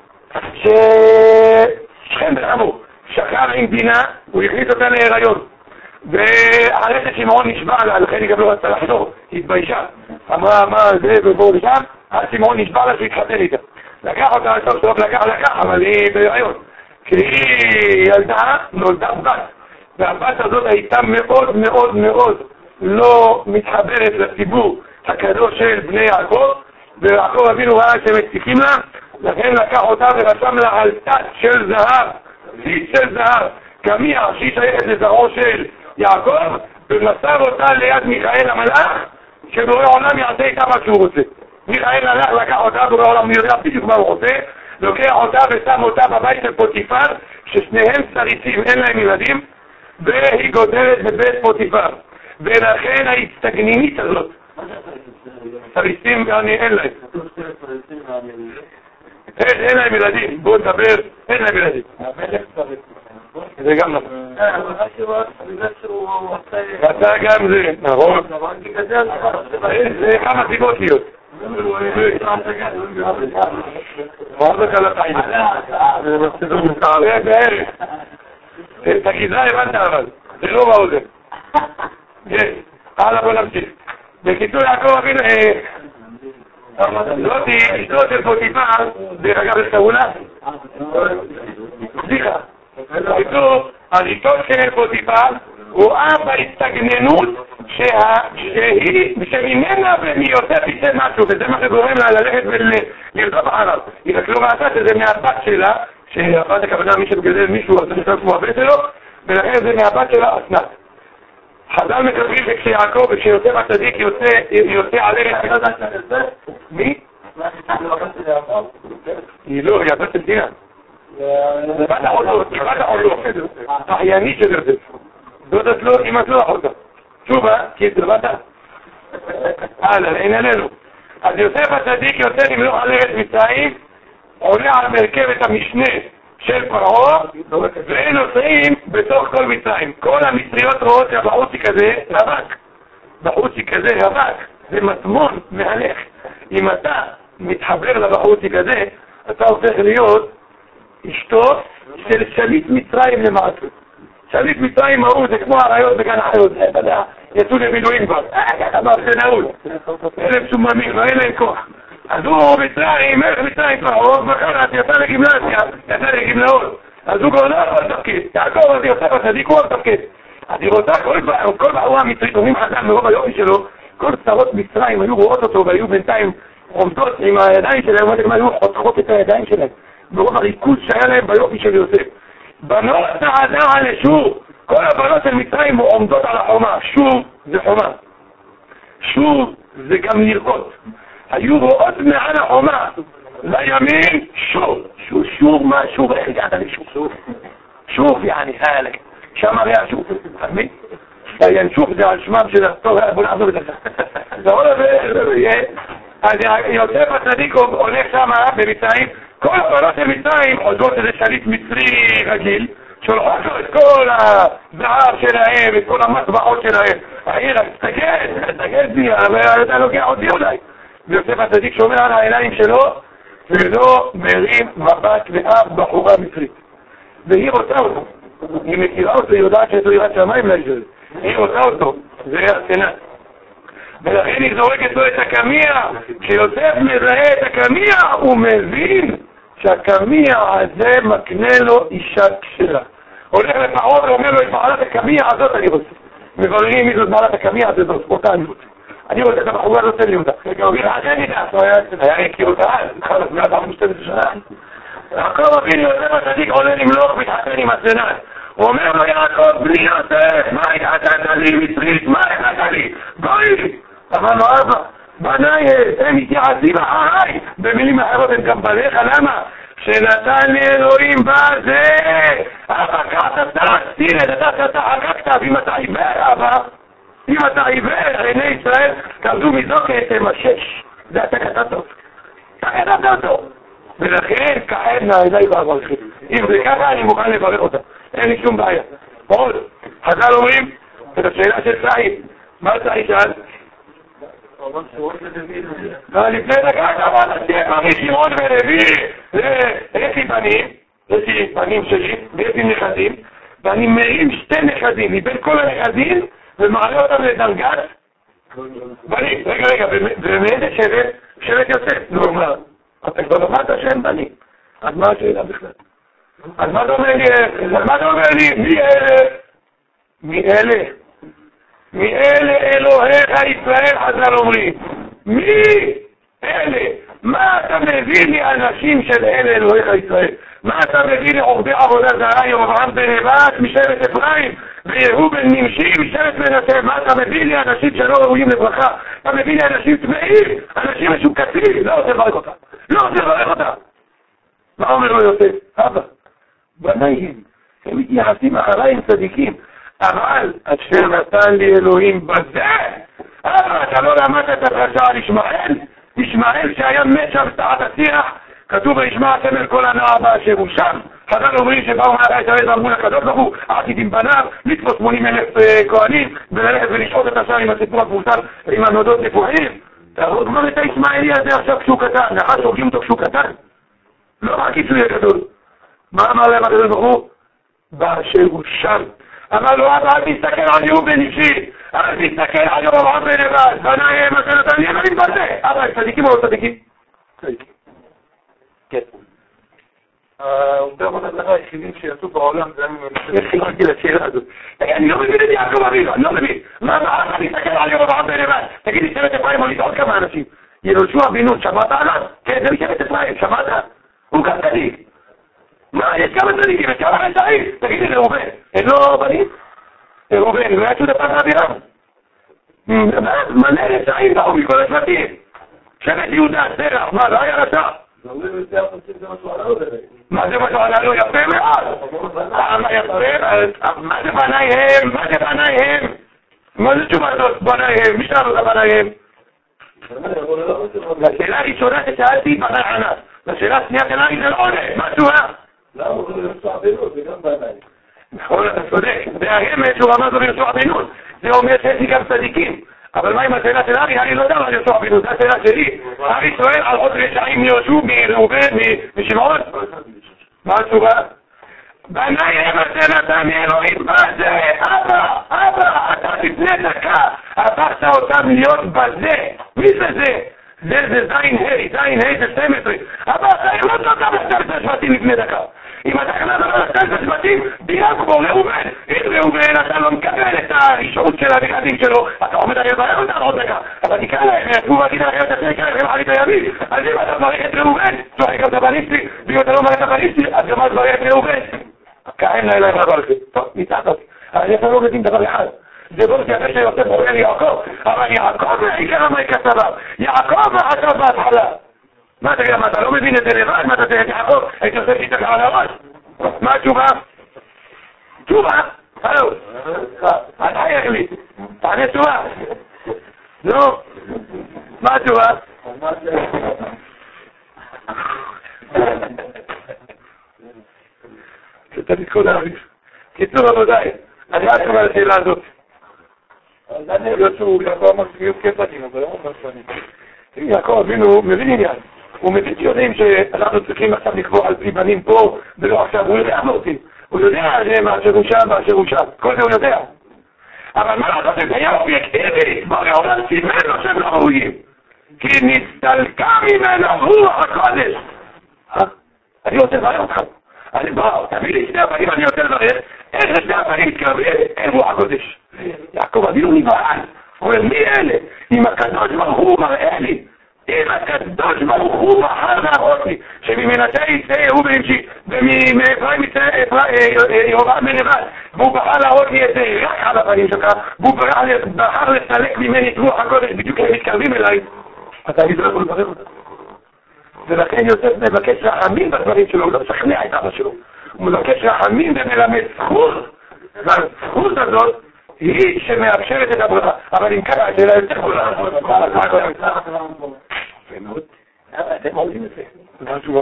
ששכם ברמו, שכב עם דינה, הוא הכניס אותה להיריון. ואחרי ששמעון נשבע לה, לכן היא גם לא רצתה לחזור, היא התביישה. אמרה, מה זה, ובואו לשם, אז שמעון נשבע לה שהוא התחתן איתה. לקח אותה, טוב, לקח, אבל היא בהיריון. כשהיא ילדה, נולדה בת. והבת הזאת הייתה מאוד מאוד מאוד לא מתחברת לציבור הקדוש של בני יעקב, ויעקב אבינו ראה שמציקים לה, לכן לקח אותה ורשם לה על תת של זהב, ציץ של זהב, קמיה שהיא שייכת לזרעו של יעקב, ומסר אותה ליד מיכאל המלאך, שבורא עולם יעשה איתה מה שהוא רוצה. מיכאל הלך, לקח אותה, בורא עולם יודע בדיוק מה הוא רוצה, לוקח אותה ושם אותה בבית של פוטיפר, ששניהם שריצים, אין להם ילדים, והיא גודלת בבית פוטיפר. ולכן ההצטגנינית הזאת, שריצים אין להם. אין להם ילדים, בואו נדבר, אין להם ילדים. זה גם נכון. אתה גם זה, נכון? זה כמה סיבות להיות. מה זה כלל החיים? זה בערך. את הגיזה הבנת אבל, זה לא באוזן. כן, הלאה בוא נמשיך. בקיצור יעקב אבינו, זאתי אשתו של פוטיפר, דרך אגב איך קראו לה? סליחה. בקיצור, אשתו של פוטיפר רואה בהסתגננות שממנה ומיותר יצא משהו, וזה מה שגורם לה ללכת ולרדוף אחריו. היא רק לא ראתה שזה מהבת שלה, שהבת הכוונה מי שמגדל מישהו אז נשאר כמו הבן שלו, ולכן זה מהבת שלה אסנת. חז"ל מקרבים שכשיעקב וכשיותר הצדיק יוצא עליה... מי? היא לא, היא הבת של דינה. בת החולות, אחיינית של יוסף. דודת לו, אמא לא אחותה. תשובה, כי זה בתה. הלאה, איננו. אז יוסף הצדיק יוצא למלוך על ארץ מצרים, עולה על מרכבת המשנה של פרעה, והם נוסעים בתוך כל מצרים. כל המצריות רואות שהבחוצי כזה רווק, זה מטמון מהלך. אם אתה מתחבר לבחוצי כזה, אתה הופך להיות אשתו של שליט מצרים למעשה. שליט מצרים מהות, זה כמו הרעיות בגן החיות, אתה יודע, יצאו למילואים כבר, ככה זה נעול. אין להם שום ממין, אין להם כוח. אז הוא מצרים, מלך מצרים פרעה, מחרת יצא לגמלציה, יצא לגמלאות. אז הוא כבר לא יכול לתפקיד, יעקב אז יוסף הצדיק הוא לתפקיד. אז היא רוצה, כל בחורה מצרית, אומרים חז"ל מרוב היופי שלו, כל שרות מצרים היו רואות אותו והיו בינתיים עומדות עם הידיים שלהם, והם היו חותכות את הידיים שלהם, מרוב הריכוז שהיה להם ביופי של יוסף. בנות נעדה על שור, כל הבנות של מצרים עומדות על החומה, שור זה חומה, שור זה גם לראות. היו רואות מעל החומה, לימין שור, שור מה שור, איך הגעת לשור? שור יעני, שם הרי השור, חמי? ינשוף זה על שמם של טוב, בוא נעזוב את זה. אז יוסף הצדיק הולך שם במצרים, כל הבנות של מצרים עוזרות איזה שליט מצרי רגיל, שולחות לו את כל הזהב שלהם, את כל המטבעות שלהם. העיר, תגד בי, אתה לוקח אותי אולי. ויוסף הצדיק שומר על העיניים שלו, ולא מרים מבט לאף בחורה מצרית. והיא רוצה אותו. היא מכירה אותו, היא יודעת שיש לו יראת שמיים לאיש הזה. היא רוצה אותו, זה הסצנה. ולכן היא זורקת לו את הקמיע. כשיוסף מזהה את הקמיע, הוא מבין שהקמיע הזה מקנה לו אישה כשרה. הולך לפרעה ואומר לו, את מעלת הקמיע הזאת אני רוצה. מבררים מי זאת מעלת הקמיע, זה זאת אותה אני רוצה. אני רוצה את הבחורה הזאת תן לי אותה. רגע, הוא אומר, אני יודע, היה הכיר אותה אז, חלק מיד 12 שנה. יעקב אבינו יוסף הצדיק עולה למלוך מתחתן עם הסנן. הוא אומר לו, יעקב בני יוסף, מה התחתנת לי מצרית? מה התחתנת לי? גוי! אמר לו, אבא, בניי הם מתייעצים אחריי. במילים אחרות הם גם בניך, למה? שנתן לי אלוהים בזה. אבא כעת אתה חגגת, ואם אתה עיוור, אבא, אם אתה עיוור, עיני ישראל כעבדו מזוקת משש. זה אתה כתבת אותו. אתה כתבת אותו. ולכן כעת נעילי והברכים. אם זה ככה אני מוכן לברך אותה. אין לי שום בעיה. עוד, חז"ל אומרים את השאלה של סעיד. מה סעיד שאל? לפני דקה אמרת שמרי שמעון ולוי. יש לי בנים, יש לי בנים שלי ויש לי נכדים, ואני מרים שתי נכדים מבין כל הנכדים ומעלה אותם לדרגת בנים. רגע, ומאיזה שבט? שבט יוסף. נו, מה? אתה כבר אמרת שהם בנים. אז מה השאלה בכלל? אז מה אתה אומר לי? מי אלה? מי אלה אלוהיך ישראל, חז"ל אומרים? מי אלה? מה אתה מביא לי אנשים של אלה אלוהיך ישראל? מה אתה מביא לי עובדי עבודה זרה, ירבעם בן נבט משבט אפרים ויהובן נמשי משבט מנשה? מה אתה מביא לי אנשים שלא ראויים לברכה? אתה מביא לי אנשים טמאים, אנשים משוקצים. לא רוצה לברך אותם. לא רוצה לברך אותם. מה אומר לו יוסף? אבא, בניהם, הם מתייחסים אחריי עם צדיקים, אבל אשר נתן לי אלוהים בזה. אבא, אתה לא למדת את הדרשה על ישמעאל? ישמעאל שהיה מת שם תחת השיח, כתוב וישמע השם אל כל הנער באשר הוא שם. חז"ל אומרים שבאו מעלי ישראל ואמרו לקדוש ברוך הוא, עתיד עם בניו לתפוס 80,000 כהנים וללכת ולשחוט את השאר עם הסיפור המפורסם עם הנודות נפוחים. תראו כבר את הישמעאלי הזה עכשיו כשהוא קטן, נחש הורגים אותו כשהוא קטן. לא רק כיסוי גדול. מה אמר להם הקדוש ברוך הוא? באשר הוא שם. אמר לו, אבא, אל תסתכל על יהובן נמשי, אל תסתכל על ירבעם בן נבט, בניהם אשר נתן לי אלוהים בזה. אבא, הם צדיקים או לא צדיקים? צדיקים. כן.
עובדי עבודה זרה היחידים שיצאו בעולם זה
יש חיכיתי לשאלה הזאת. אני לא מבין את יעקב אבינו, אני לא מבין. מה אבא, אל תסתכל על ירבעם בן נבט? תגיד לי, שבט אפרים הוליד עוד כמה אנשים. יהושע בן נון, שמעת עליו? כן, זה משבט אפרים, שמעת? הוא גם צדיק. מה, יש כמה צדיקים, יש כמה רשעים. תגיד לי, ראובן, אין לו בנים? ראובן, לא יצאו דפת אבירם. מלא רשעים באו מכל השבטים. שבט יהודה, זרח, מה, לא היה רשע? מה זה מה שהוא עלה לו? יפה מאוד. מה זה בניהם? מה זה בניהם? מה זה תשובה הזאת? בניהם? מי שאל אותה בניהם? לשאלה הראשונה ששאלתי, בני ענת. לשאלה השנייה שלה זה לא עונה. מה תשובה?
למה הוא לא ירצוע בנות? זה גם בניהם.
נכון, אתה צודק. זה האמת שהוא אמר זו ירצוע בנות. זה אומר שיש לי גם צדיקים. אבל מה עם השאלה של ארי? אני לא יודע מה ירצוע בנות. זו השאלה שלי. ארי שואל על עוד רשעים מיהושע, מראובן, משמעון. מה התשובה? בניהם אשר נתן לי אלוהים בזה. אבא, אתה לפני דקה הפכת אותם להיות בזה. מי זה זה? זה זין ה' זה 12. אבל אתה לא אותם ל-12 שבטים לפני דקה. אם אתה כנעת ל-12 שבטים, תהיה כמו ראובן. אם ראובן אתה לא מקבל את הרשעות של הנכדים שלו, אתה עומד על יברך אותם עוד דקה. אבל תקרא להם, הוא רגיל לכם את הסקר, הם חלית הימין. אז אם אתה מברך את ראובן, תברך גם את הבנים שלי, ואם אתה לא מברך את הבנים שלי, אז גם אז תברך את ראובן. כהן לילה רבה. טוב, ניצחת. אבל יש לנו יודעים דבר אחד. זה לא שיפה שיוסף אומר יעקב, אבל יעקב העיקר מה כתבה. יעקב מה חשב בהתחלה. מה תגיד, מה אתה לא מבין את זה לבד? מה אתה תגיד יעקב? הייתי עושה שיטה על הראש. מה התשובה? תשובה? הלו. אתה יחליט. תענה תשובה. נו. מה התשובה? שאתה תתכון להריף. קיצור עבודיי. אני רק אומר לשאלה הזאת.
אז אני יודע שהוא יעקב אמר שגיוס כפתים, אבל לא אומר שאני.
יעקב אבינו מבין עניין. הוא מבין שיודעים שאנחנו צריכים עכשיו לקבוע על פי בנים פה, ולא עכשיו, הוא יודע מה עושים. הוא יודע מה אשר הוא שם, מה אשר הוא שם. כל זה הוא יודע. אבל מה לעשות שזה היה אובייקטיבי? בורא עולם סימן לו שהם לא ראויים. כי נסתלקה ממנו רוח הקודש. אני רוצה לברך אותך. אני בא, תביא לי שני הבנים, אני רוצה לברך. איך שני הבנים מתקרבים? אין רוח הקודש. יעקב אבינו נבהל. הוא אומר, מי אלה? אם הקדוש ברוך הוא מראה לי. אם הקדוש ברוך הוא בחר להראות לי, שממנשה יצא יהוא וימשי, ומאפרים יצא ירבעם בן נבט, והוא בחר להראות לי את זה רק על הפנים שלך, והוא בחר לסלק ממני את רוח הקודש, בדיוק הם מתקרבים אליי, אתה לא יכול לברך אותה. ולכן יוסף מבקש רחמים בדברים שלו, הוא לא משכנע את אבא שלו, הוא מבקש רחמים ומלמד זכות, והזכות הזאת היא שמאפשרת את הברכה, אבל אם ככה, השאלה יותר גדולה. ומאוד, אתם עולים את זה. מה התשובה?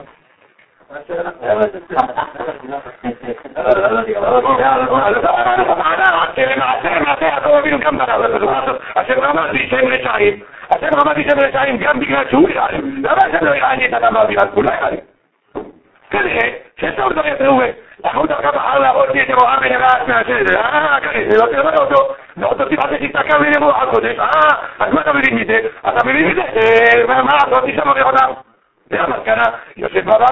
למעשה, יעקב אבינו גם השם רמז לי שהם רשעים גם בגלל שהוא ירעלים. למה השם לא ירעלי את אדם באוויר? הוא לא ירעלי. כנראה ששם דבר יתראו אנחנו דווקא בחר להראות לי את ירבעם בן נבט מהשם. כנראה, זה לא תראה אותו. זה אותו סיבה שתסתכל לי לרוח הקודש. אז מה אתה מבין מזה? אתה מבין מזה? מה לעשות? תשם עובר אותם. זה המסקנה. יושב בבא,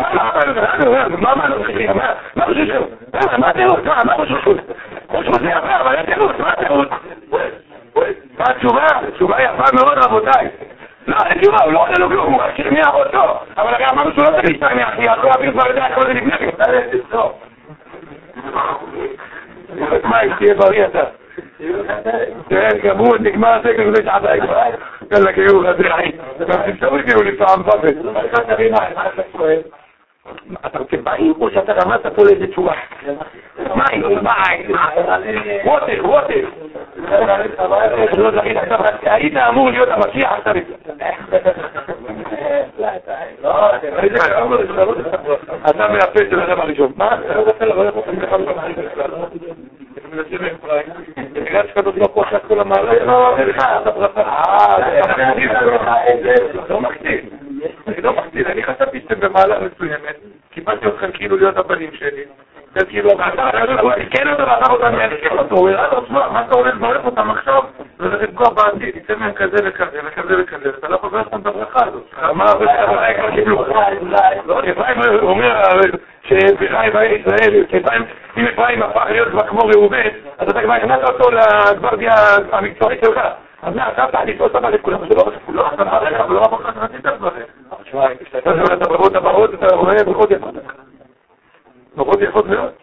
מה חושב שלו? מה התירוץ? מה חושב שלו? חושב שזה יפה, אבל אין תירוץ. מה התירוץ? מה התשובה? תשובה יפה מאוד, רבותיי. לא, אין תשובה, הוא לא עולה לו כלום, הוא רק שמיח אותו. אבל הרי אמרנו שהוא לא צריך להשתמיח, כי יעקב אבינו כבר יודע הכל זה לפני כן. מה, אם תהיה בריא אתה? תראה, גמרו, נגמר הסגל וזה שעתיים. יאללה, כאילו, חזרעי. תפתרו כאילו לפעם פאפת. אתה רוצה מים או שאתה רמזת פה לאיזה תשובה? מים. ווטר. היית אמור להיות המשיח, אתה אתה מהפה של הרב הראשון. מה? אתה לא רוצה לברך אותם בכלל? מנסים אפרים. בגלל שקדוש לא פושע כל המעלה. לא מקטין, אני חשבתי שאתם במעלה מסוימת, קיבלתי אתכם כאילו להיות הבנים שלי, אתם כאילו, כן אותו ואתה אותם יעשיר אותו, הוא יראה לו, מה אתה הולך לברך אותם עכשיו, וזה לפגוע בעתיד, יצא מהם כזה וכזה וכזה וכזה, אתה לא יכול לברך אותם את הברכה הזאת. מה הרבה שאתה כבר קיבלו? אפרים אומר שבחיים ישראל, אם אפרים הפך להיות כבר כמו ראובן, אז אתה כבר הכנסת אותו לגוורדיה המקצועית שלך. אז מה, אתה תעדיף אותה לכולם, שלא רק כולם, אתה מערך, אבל לא רבות לך רצית לברך. תשמעי, כשאתה אומר את הברות, אתה רואה ברכות יפות. ברכות יפות מאוד.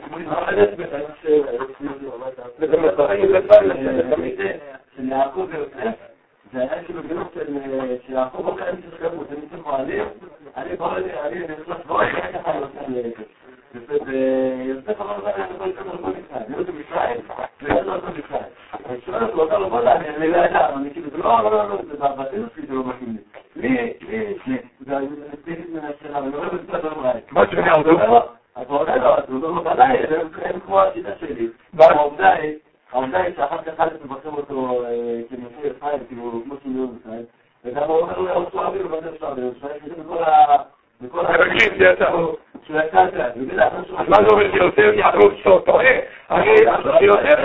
וזה מסכים לתמיד של יעקב ויוסף, זה היה כאילו גנות של יעקב לא קיים של שכבות, זה ניסים מעלים, אני נצלח בואי, אני ככה יוסף ויוסף אמר לך, אני יכול לקרוא לבוא מצרים, להיות במצרים, ויהיה לו אותו מצרים. אני שואל אותו, אתה לא בוא לה, אני לא יודע, אני כאילו, לא, זה בבתים שלי, זה לא מתאים לי. לי, זה מספיק מהשאלה, ואני רואה בצד לא מראי. מה שאני עושה? אתה רואה לו, אז הוא לא מבלעי, הם כמו השיטה שלי. העובדה היא שאחר כך חלק מבחרים אותו כנושא ישראל, כאילו, כמו שהוא לא ישראל, וגם הוא אומר לו, הוא שואב לי ובנר שואב לי, הוא שואב לי בכל הרגלים, זה יצא.
שהוא יצא את זה.
אז מה זה אומר שיוסף יעקב שאתה טועה? שיוסף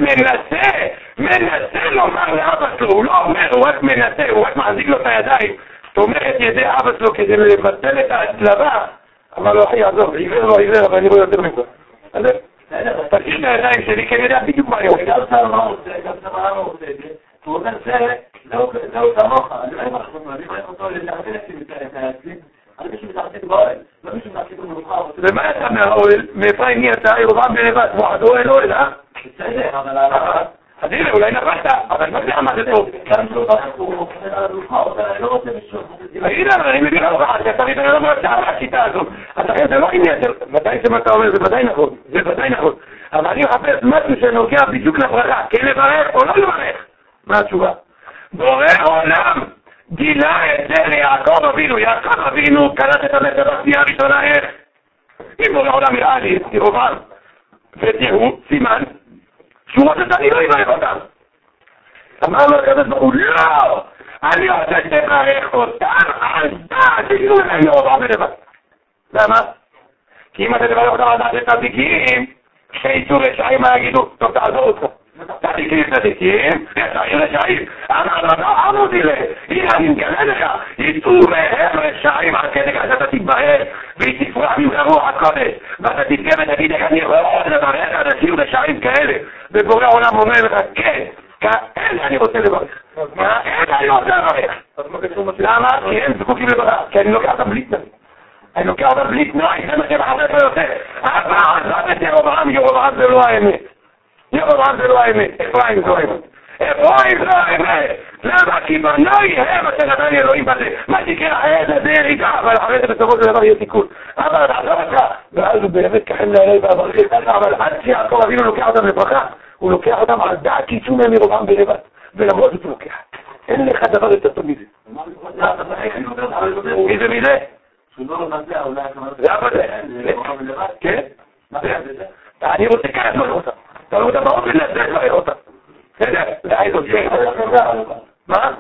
מנסה לומר לאבא שלו, הוא לא אומר, הוא רק מנסה, הוא רק מחזיק לו את הידיים, תומך את ידי אבא שלו כדי לבטל את ההצלבה, אבל לא, אחי, עזוב, עיוור לא עיוור, אבל אני רואה יותר מפה. תרגיש את הידיים שלי, כי אני יודע בדיוק מה אני עושה.
גם סבא מה עושה, גם סבא מה עושה, הוא אומר, זהו כמוך, אני לא אמר לך, אני רואה אותו להבין את העצים, אני מישהו מתעסק באוהל, לא מישהו מתעסק במנוחה.
ומה יצא מהאוהל? מאפרים מי יצא? ירבעם בן נבט, וואחד אוהל,
בסדר, אבל...
אז הנה, אולי נבטת, אבל מה זה אמר זה טוב?
גם שהוא חושב על המנוחה, אני לא רוצה מישהו.
הנה, אבל אני מבין לך, שאתה ריבן לא מרצה על השיטה הזאת. אז לכן זה לא עניין של... ודאי שמה אתה אומר, זה ודאי נכון, זה ודאי נכון. אבל אני מחפש משהו שנוגע בדיוק לברכה, כן לברך או לא לברך. מה התשובה? בורא עולם גילה את זה ליעקב אבינו. יעקב אבינו קלט את המסר בסטייה הראשונה איך? אם בורא עולם יראה לי את ירבעם ותראו, סימן, שהוא רוצה שאני לא יברך אותם. אמר לו הקדוש ברוך הוא, לא! אני רוצה שתברך אותם, על דעת שיהיו להם ירבעם בן נבט. למה? כי אם אתה תברך אותם על דעת צדיקים, כשיצאו רשעים מה יגידו? טוב, תעזור אותך. צדיקים, רשעים רשעים. אמר לו, לא אמרתי לה, הנה אני מגלה לך, יצאו מהם רשעים עד כדי כך אתה תתבהל, והיא תפרח ממך רוח הקודש, ואתה תתגע ותגיד איך אני רואה לברך אנשים רשעים כאלה. ובורא העולם אומר לך, כן, כאלה אני רוצה לברך. כאלה אני רוצה לברך. למה? כי הם זקוקים לברכה, כי אני לוקח אותם בלי תנאי. אני לוקח אותם בלי תנאי, זה מה שמחרף ביותר. אבל עזב את ירבעם זה לא האמת. ירבעם זה לא האמת, אפרים זו האמת. אפרים זו האמת. למה? כי בנוי הם אשר נתן לי אלוהים בזה. מה שיקרה איזה זה ירידה, אבל אחרי זה בסופו של דבר יהיה תיקון. אבל תעזוב אותך. ואז הוא באמת כחם לעיני והברכי, אבל עד שיעקב אבינו לוקח אותם לברכה, הוא לוקח אותם על דעת קיצור מהם ירבעם בלבד. ולמרות זאת הוא לוקח. אין לך דבר יותר טוב מזה. איזה מזה? זה אבל זה. כן? אני רוצה כאלה לברך אותם. אתה לא רוצה באופן לזה לברך אותם. בסדר, זה היה זאת. מה?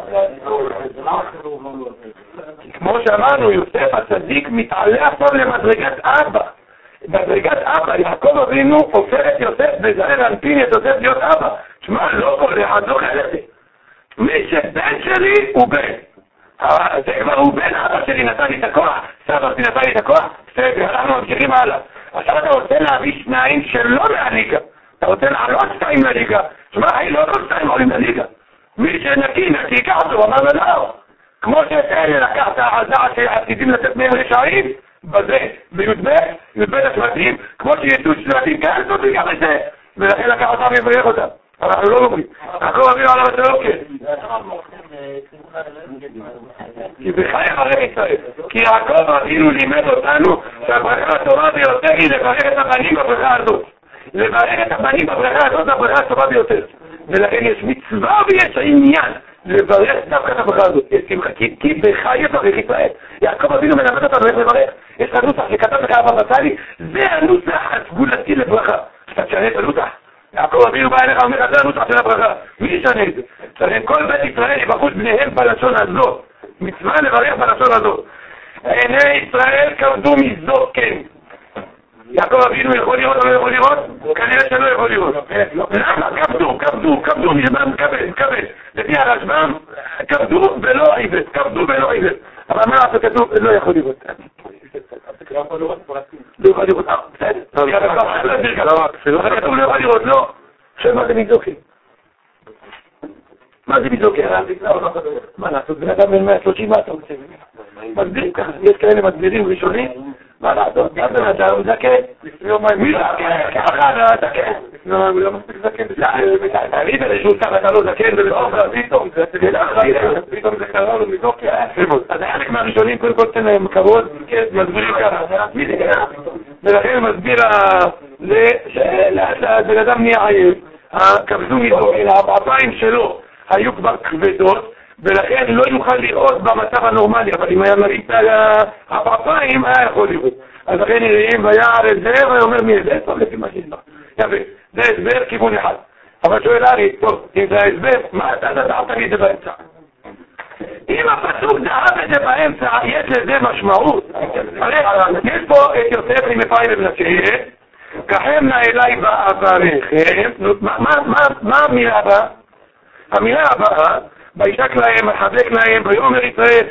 כמו שאמרנו, יוסף הצדיק מתעלה עכשיו למדרגת אבא. מדרגת אבא, יעקב אבינו הופך את יוסף בזעיר אנפין את יוסף להיות אבא. תשמע, לא כל אחד זוכר את זה. מי שבן שלי הוא בן. זה כבר הוא בן, אבא שלי נתן לי את הכוח, סבא שלי נתן לי את הכוח, בסדר, אנחנו ממשיכים הלאה. עכשיו אתה רוצה להביא שניים שלא מהליגה. אתה רוצה לעלות שתיים לליגה. תשמע, לא שתיים עולים לליגה. מי שנקי, ייקח אותו, אמר לו, כמו שאת אלה לקחת על דעת שעתידים לתת מהם רשעים, בזה, בי"ב השבטים, כמו שיצאו שבטים כאלה, זאת גם את זה, ולכן לקח אותם ובריח אותם. אבל אנחנו לא אומרים. יעקב אבינו עליו את הלוקת. כי בחיי ברך ישראל. כי יעקב אבינו לימד אותנו שהברכה הטובה ביותר היא לברך את הבנים בברכה הזאת. לברך את הבנים בברכה הזאת, הברכה הטובה ביותר. ולכן יש מצווה ויש עניין לברך דווקא את הברכה הזאת. כי בחיי ברך ישראל. יעקב אבינו מלמד אותנו איך לברך. יש לך נוסח שכתב לך אבא בצלי, זה הנוסח הסגולתי לברכה. אתה תשנה את הנוסח. יעקב אבינו בא אליך ואומר, זה הנוסח של הברכה. מי ישנה את זה? צריך כל בית ישראל יברכות בניהם בלשון הזאת. מצווה לברך בלשון הזאת. עיני ישראל כבדו מזו, כן. יעקב אבינו יכול לראות או לא יכול לראות? כנראה שלא יכול לראות. למה? כבדו, נראה מקבל. לפי הרשב"ם, כבדו ולא עיוות, אבל מה זה כתוב? לא יכול לראות. לא יכול לראות, בסדר. כתוב לא יכול לראות, לא. מה זה מזוקי? מה זה מזוקי? מה לעשות? בן אדם בן 130, מה אתה רוצה? מסבירים ככה, יש כאלה מסבירים ראשונים, מה לעשות? גם בן אדם זקן. מי זקן? ככה, זקן. הוא לא מספיק זקן. תראית איזשהו ככה, אתה לא זקן, פתאום זה קרה לו מזוקי. אז חלק מהראשונים, קודם כל תן להם כבוד, מסבירים ככה. מי זה ככה? ולכן מסביר בן אדם נהיה עייף, כבדו מזוקי, הפעיים שלו היו כבר כבדות, ולכן לא יוכל לראות במצב הנורמלי, אבל אם היה מריץ על הפרפיים, היה יכול לראות. אז לכן נראים ויער את זה, ואומר מי זה, טוב לפי מה שידבר. יפה, זה הסבר כיוון אחד. אבל שואל ארי, טוב, אם זה ההסבר, מה אתה דעת לי את זה באמצע? אם הפסוק דעת את זה באמצע, יש לזה משמעות. הרי יש פה את יוסף עם אפרים ובנצ'ה, כחם נא אליי באברכם, מה המילה הבאה? המילה הבאה, וישק להם, מחזק להם, ויאמר ישראל,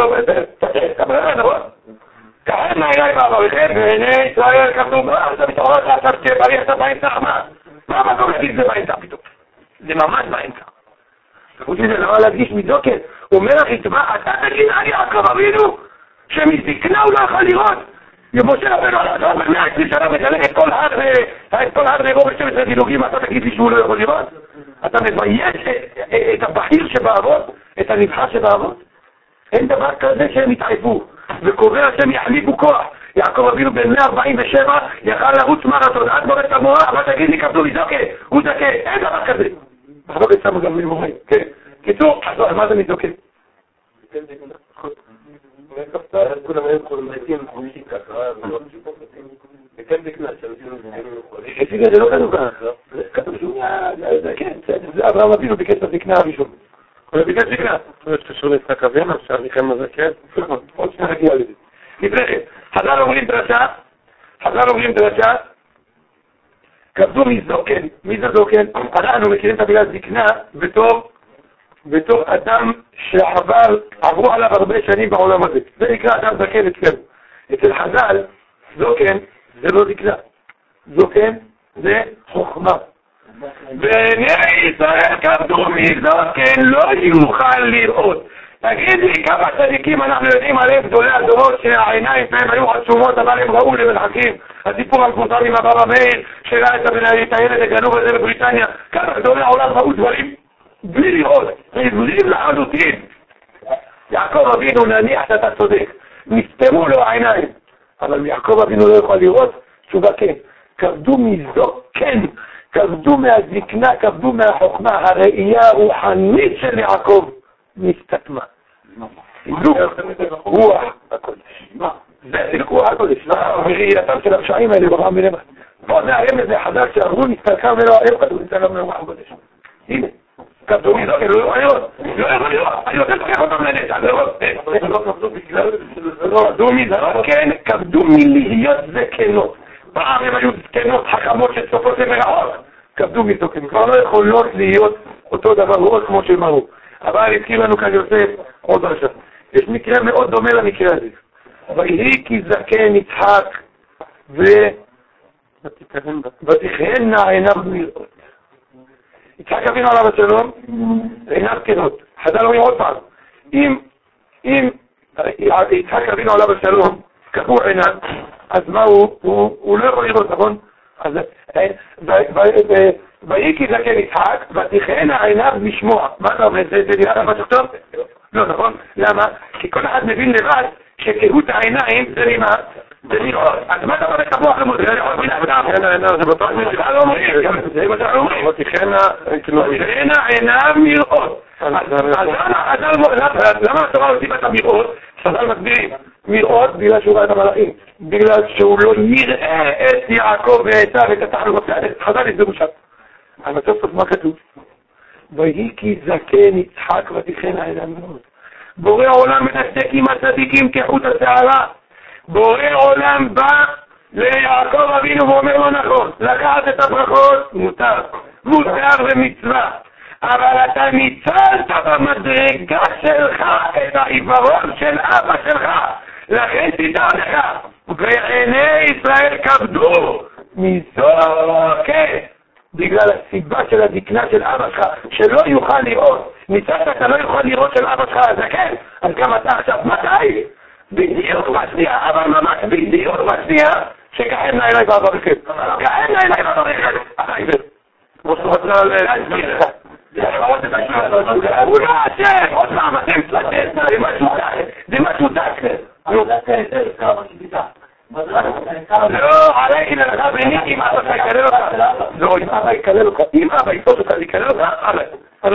כחם נא אליי באברכם, ועיני ישראל כבדו, אתה מתעורר עכשיו שבריח אתה באמצע, מה המקום להגיד זה באמצע פתאום? זה ממש באמצע. חוץ מזה לא להדגיש מזוקת, הוא אומר לך, אתה תגיד על יעקב אבינו, שמזקנה הוא לא יכול לראות. משה רבנו על הדבר ב-120 שנה מגלה את כל הר נבו ב-12 דילוגים, אתה תגיד לי שהוא לא יכול לראות? אתה מבייש את הבחיר שבאבות, את הנבחר שבאבות? אין דבר כזה שהם יתעייפו, וקובע שהם יחליפו כוח. יעקב אבינו בן 147 יכל לרוץ מרתון, עד בורט המורה, אבל תגיד לי כבדו לי זוקה, הוא זקה, אין דבר כזה. מחלוקת שמו גם למורה, כן. קיצור, אז מה זה מזוקה? כולם היו חולמתים חושים ככה, וכן בקנס, זה לא כתוב כאן, כתוב שהוא, כן, זה אברהם אבינו ביקש את הזקנה הראשון. הוא ביקש זקנה. זה קשור ליצחק אבינו, שהזקן הזה, כן? עוד שנייה נגיע לזה. לפני כן, חז"ל אומרים דרשה, כבדו מזוקן. מי זה זוקן? אנחנו מכירים את המילה זקנה בתור אדם שעברו עליו הרבה שנים בעולם הזה. זה נקרא אדם זקן אצלנו. אצל חז"ל, זוקן זה לא זקנה. זוקן זה חוכמה. בני ישראל כבדו מזוקן לא יוכל לראות. תגיד לי כמה צדיקים אנחנו יודעים עליהם גדולי הדורות שהעיניים שלהם היו עצומות אבל הם ראו למלחקים. הסיפור המפורסם עם הבבא מאיר שראה את הילד הגנוב הזה בבריטניה. כמה גדולי העולם ראו דברים בלי לראות, עיוורים לחלוטין. יעקב אבינו נניח שאתה צודק, נסתמו לו העיניים, אבל יעקב אבינו לא יכול לראות. תשובה כן, כבדו מזוקן, כבדו מהזקנה, כבדו מהחוכמה. הראייה הרוחנית של יעקב נסתתמה. זו רוח הקודש. זה רוח הקודש. וראייתם של הרשעים האלה ברם מלמד. פה זה הרמז החדש שאמרו נסתלקה ולא העם כדור נסתלקה מרוח הקודש. הנה, כבדו מזוקן, לא יכול לראות. לא יכול לראות. אני רוצה לקח אותם לנצח. כבדו מזוקן, כבדו מלהיות זקנות. פעם הם היו זקנות חכמות שצופות למראות. כבדו מזוקן. כבר לא יכולות להיות אותו דבר רוח כמו שהם אמרו. אבל הזכיר לנו כאן יוסף עוד רשע. יש מקרה מאוד דומה למקרה הזה. ויהי כי זקן יצחק ותכהנה עיניו לראות. יצחק אבינו עליו השלום, עיניו כנות. חז"ל אומרים עוד פעם, אם יצחק אבינו עליו השלום כבו עיניו, אז מה הוא לא יכול לראות, נכון? ויהי כי זקן יצחק ותכהנה עיניו לשמוע. מה אתה אומר? זה נראה לך משהו טוב? לא, נכון? למה? כי כל אחד מבין לבד שכהות העיניים זה נראה, זה לראות. אז מה אתה אומר כבוח למות? זה לראות מן אדם. זה בטוח מזכה לא אומרים. זה מה שאנחנו אומרים. ותכהנה עיניו לראות. למה התורה הוסיף את המראות? חז"ל מסבירים. מראות בגלל שהוא ראה את המלאכים. בגלל שהוא לא יראה את יעקב ועשיו ואת התחלוות. חז"ל הסבירו שם. אבל סוף מה כתוב? ויהי כי זקן יצחק ותכהנה עיניו לראות. בורא עולם מתעסק עם הצדיקים כחוט השערה. בורא עולם בא ליעקב אבינו ואומר לו נכון, לקחת את הברכות מותר ומצווה, אבל אתה ניצלת במדרגה שלך את העיוורון של אבא שלך, לכן תדע לך ועיני ישראל כבדו מזוקן. בגלל הסיבה של הזקנה של אבא שלך, שלא יוכל לראות. ניצלת אתה לא יכול לראות של אבא שלך הזקן, אז גם אתה עכשיו מתי? בדיוק בשנייה, אבל ממש בדיוק בשנייה, שכהנה אליי בעברכם. כהנה אליי בעברכם. אחרי זה. כמו שאתה רוצה להסביר לך. הוא לא עשה, עוד פעם, אתם צלטת, זה משהו דקה. לא, עליי לך בני, אם אבא שלך יקלל אותך. לא, אם אבא יקלל אותך. אם אבא יתפוס אותך יקלל אותך, עליי.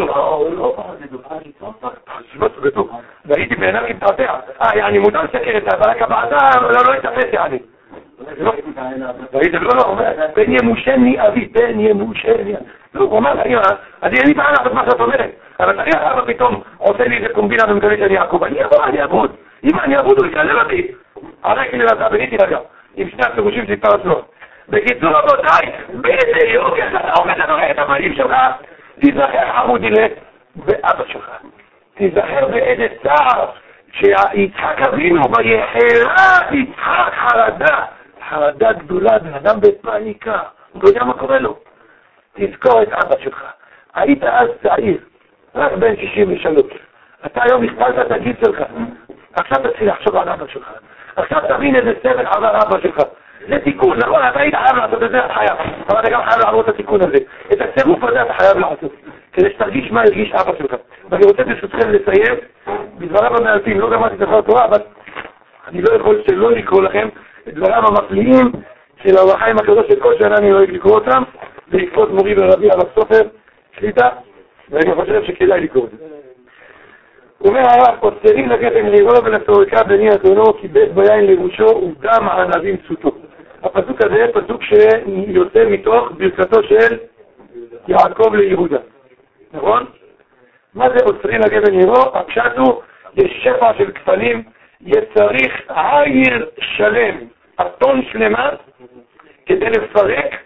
והייתי בעיניו עם תעתיה. אני מודע לסקרת, אבל רק הבעתה לא יתפס יעני. והייתי לא, בן ימושני אבי, בן ימושני. לא, הוא אמר, אני אין לי בעיה לעשות מה שאת אומרת. אבל אני אבא פתאום עושה לי איזה קומבינה ומקווה שאני יעקב. אני אבוא, אני אעבוד. אם אני אעבוד הוא יקלל אותי. הרי כאילו אתה בניתי רגע, עם שני הפירושים של פרסנות. בקיצור רבותיי, בדיוק אתה עומד לנראה את המלים שלך, תיזכר עמודילה באבא שלך. תיזכר באיזה צער שיצחק אבינו ויחרה יצחק חרדה גדולה, בן אדם בפניקה, הוא לא יודע מה קורה לו. תזכור את אבא שלך. היית אז צעיר, רק בן 63. אתה היום הכפלת את הגיל שלך. עכשיו תתחיל לחשוב על אבא שלך. עכשיו תבין איזה סבל עבר אבא שלך. זה תיקון, נכון? אתה היית חייב לעשות את זה, אתה חייב. אבל אתה גם חייב לעבור את התיקון הזה. את הצירוף הזה אתה חייב לעשות. כדי שתרגיש מה הרגיש אבא שלך. ואני רוצה ברשותכם לסיים בדבריו המעטים. לא גמרתי ספר תורה, אבל אני לא יכול שלא לקרוא לכם את דבריו המפליאים של האור החיים הקדוש של כל שנה אני אוהב לקרוא אותם, בעקבות מורי ורבי הרב סופר שליטה, ואני חושב שכדאי לקרוא את זה. הוא אומר הרב, פוסטרים לגפן לירו ולסורקה בני אדונו, כי בית ביין לראשו ודם הענבים צוטו. הפסוק הזה פסוק שיוצא מתוך ברכתו של יעקב ליהודה. נכון? מה זה פוסטרים לגפן לירו? הפשט הוא, יש שפע של כפלים, יש צריך עיר שלם, אתון שלמה, כדי לפרק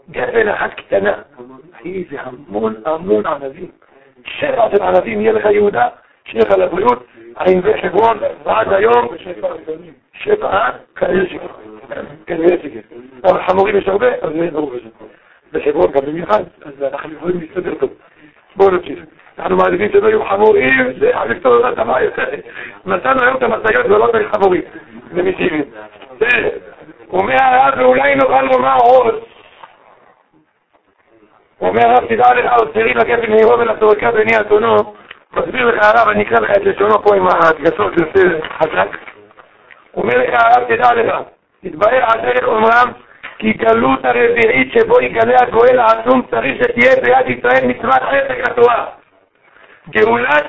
גפן אחת קטנה. זה המון ענבים. 7 של ענבים יהיה לך יהודה, שיהיה לך לבריאות, האם זה חברון ועד היום, 7, כנראה שכן. אבל חמורים יש הרבה, אז זה ברור בזה. בחברון גם במיוחד, אז אנחנו יכולים להסתדר טוב. בואו נמשיך. אנחנו מעדיפים שלא יהיו חמורים, זה לפתור את הבעיה. נתנו היום את המשאיות ולא צריך חמורים. זה משיבים. אומר הרב, ואולי נוכל לומר עוד. אומר הרב, תדע לך, עוד תראי לגפן מהירו ולסורקה בני אתונו. מסביר לך הרב, אני אקרא לך את לשונו פה עם הדגשות יותר חזק. אומר לך הרב, תדע לך, תתבהר על דרך אומרם, כי גלות הרביעית שבו יגלה הגואל העצום צריך שתהיה ביד ישראל מצוות עסק התורה. גאולת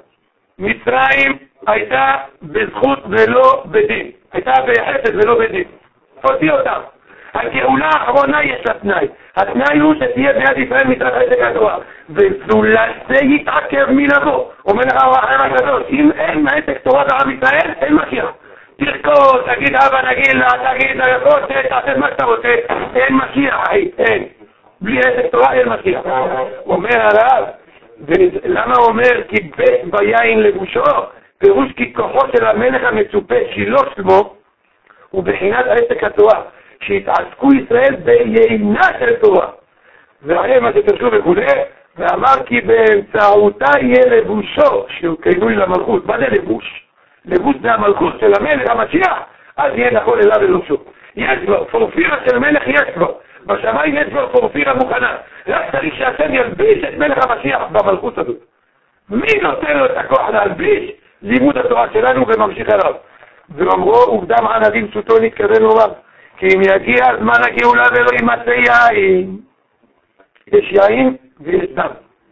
מצרים הייתה בזכות ולא בדין. הייתה בחסד ולא בדין. תוציא אותם. הגאולה האחרונה יש לה תנאי. התנאי הוא שתהיה ביד ישראל מצוות עסק התורה. וזולת זה יתעכב מלבוא. אומר לך הרב הגדול, אם אין עסק תורה בעם ישראל, אין משיח. תרקוד, תגיד אבא נגיד לה, תגיד תעשה מה שאתה רוצה, אין משיח, אין. בלי עסק תורה אין משיח. אומר הרב, למה הוא אומר כי בית ביין לבושו? פירוש כי כוחו של המלך המצופה שילה שמו הוא בחינת עסק התורה, שהתעסקו ישראל ביינה של תורה. והרי מה שתרשו וכו', ואמר כי באמצעותה יהיה לבושו, שהוא כינוי למלכות. מה זה לבוש? לבוש זה המלכות של המלך המשיח, אז יהיה לכל אליו ולבושו. יש כבר, פורפירה של מלך יש כבר. בשמיים יש כבר פורפירה מוכנה. רק צריך שהשם ילביש את מלך המשיח במלכות הזאת. מי נותן לו את הכוח להלביש? לימוד התורה שלנו וממשיך אליו. ואומרו, עובדם ענבים פשוטו נתכוון לומר, כי אם יגיע זמן הגאולה ולא יימצא יין, יש יין ויש דם.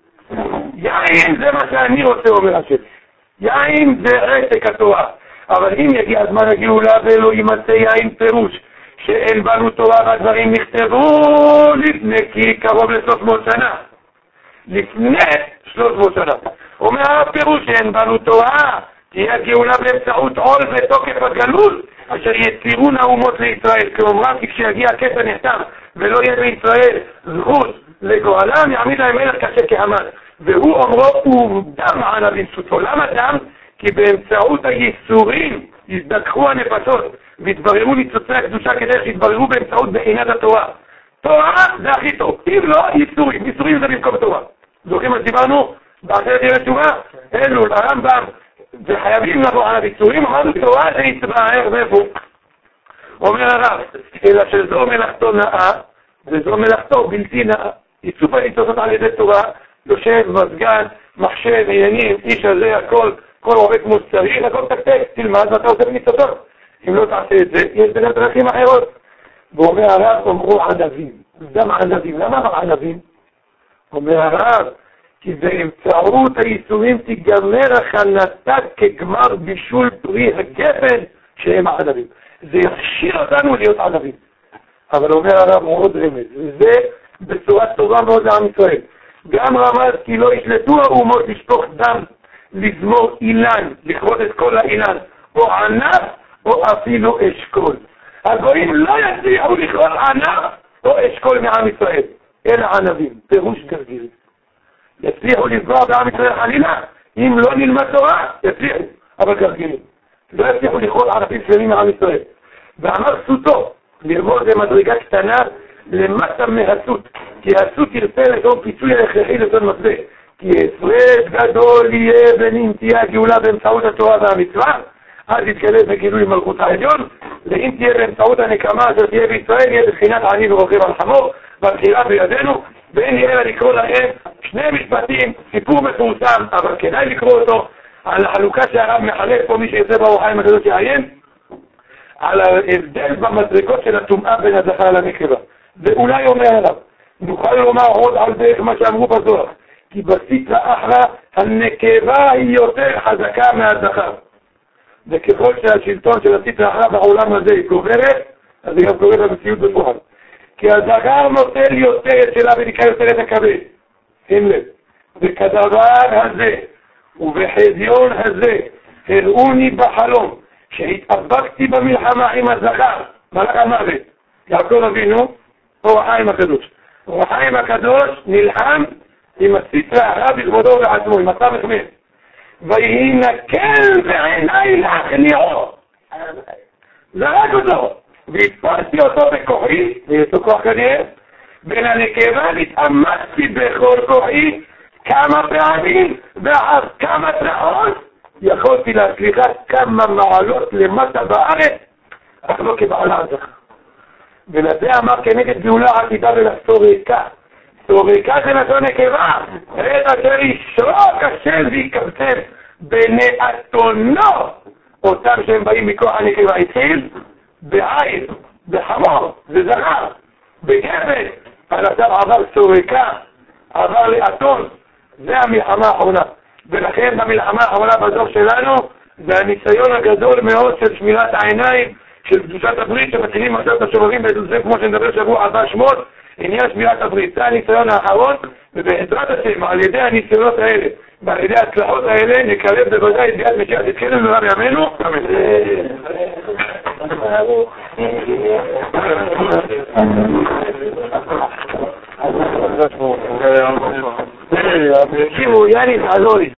יין זה מה שאני רוצה, אומר השם. יין זה עסק התורה. אבל אם יגיע זמן הגאולה ולא יימצא יין, פירוש שאין בנו תורה והדברים נכתבו לפני כי קרוב ל-300 שנה. לפני 300 שנה. אומר הפירוש שאין בנו תורה, תהיה הגאולה באמצעות עול ותוקף הגלות, אשר יצירון האומות לישראל. כאומרם כי כשיגיע הקץ הנכתב ולא יהיה בישראל זכות לגואלם, יעמיד להם מלך קשה כהמן. והוא אומרו, ודם ענבים פשוטו. למה דם? כי באמצעות הייסורים יזדכחו הנפשות והתבררו ניצוצי הקדושה כדי שיתבררו באמצעות בחינת התורה. תורה זה הכי טוב. אם לא, ייסורים. ייסורים זה במקום תורה. זוכרים מה שדיברנו? בעשרת ימי תשובה? אלול, הרמב"ם, וחייבים לבוא על הייסורים, אמרנו תורה זה יתבהר ואיפה. אומר הרב, אלא שזו מלאכתו נאה, וזו מלאכתו בלתי נאה. ייצופה ניצוצות על ידי תורה, יושב, מזגן, מחשב, עניינים, איש הזה, הכל, כל עובד כמו שצריך, הכל תקתק, תלמד ואתה עושה בניצוצות. אם לא תעשה את זה, יש בין הדרכים אחרות. ואומר הרב, אומרו ענבים. דם ענבים. למה אמר ענבים? אומר הרב, כי באמצעות הייסורים תיגמר הכנתה כגמר בישול פרי הגפן שהם ענבים. זה יכשיר אותנו להיות ענבים. אבל אומר הרב, מאוד רמז. וזה בצורה טובה מאוד לעם ישראל. גם רמז כי לא ישלטו האומות לשפוך דם, לזמור אילן, לכרות את כל האילן, או ענף, או אפילו אשכול. הגויים לא יצליחו לכרות ענף, או אשכול מעם ישראל, אלא ענבים, פירוש גרגירים. יצליחו לפגוע בעם ישראל חלילה, אם לא נלמד תורה, יצליחו, אבל גרגירים. לא יצליחו לכרות ענפים שלמים מעם ישראל. ואמר סותו, לרמור זה מדרגה קטנה, למטה מהסות, כי הסות ירצה לדום פיצוי ההכרחי לזון מצווה, כי הפרד גדול יהיה בין אם תהיה הגאולה באמצעות התורה והמצווה, אז יתגלה בגילוי מלכות העליון, ואם תהיה באמצעות הנקמה אשר תהיה בישראל, יהיה בבחינת עני ורוכב על חמור, והבחירה בידינו, ואין יהיה לה לקרוא להם שני משפטים, סיפור מפורסם, אבל כדאי לקרוא אותו, על החלוקה שהרב מחלק פה, מי שיצא באור החיים הקדוש יעיין, על ההבדל במדרגות של הטומאה בין הזכר לנקבה. ואולי אומר עליו, נוכל לומר עוד על דרך מה שאמרו בזוהר, כי בסטרא אחרא הנקבה היא יותר חזקה מהזכר. וככל שהשלטון של הסטרא אחרא בעולם הזה היא גוברת, אז היא גם גוברת במציאות בפועל. כי הזכר נוטל יותר את שלה וניקה יותר את הכבד. שים לב. וכדבר הזה ובחדיון הזה הראוני בחלום שהתאבקתי במלחמה עם הזכר, מלאך המוות, יעקב אבינו, אור החיים הקדוש. אור החיים הקדוש נלחם עם הסטרא אחרא בכבודו ובעצמו, עם הסמ"ך. ויהי נקל בעיניי להכניעו. זרק אותו, והתפרתי אותו בכוחי, ויש לו כוח כנראה, בין הנקבה התאמצתי בכל כוחי כמה פעמים, ואף כמה שעות יכולתי להצליחה כמה מעלות למטה בארץ, אך לא כבעלה הזכה. ולזה אמר כנגד גאולה עתידה ולסוריקה. סוריקה זה לשון נקבה, את אשר ישרוק השם ויקבצם בני אתונו, אותם שהם באים מכוח הנקבה. התחיל בעין, בחמור, בזכר, בגבד, על אתר עבר סוריקה, עבר לאתון. זה המלחמה האחרונה. ולכן במלחמה האחרונה בדור שלנו זה הניסיון הגדול מאוד של שמירת העיניים, של קדושת הברית, שמתחילים עכשיו את השובבים, וזה כמו שנדבר שבוע הבא שמות, עניין שמירת הברית. זה הניסיון האחרון, ובעזרת השם, על ידי הניסיונות האלה, ועל ידי ההצלחות האלה, נקרב בוודאי את ביאת משיח צדקנו במהרה בימינו. אמן. תקשיבו, יאני, תעזור לי.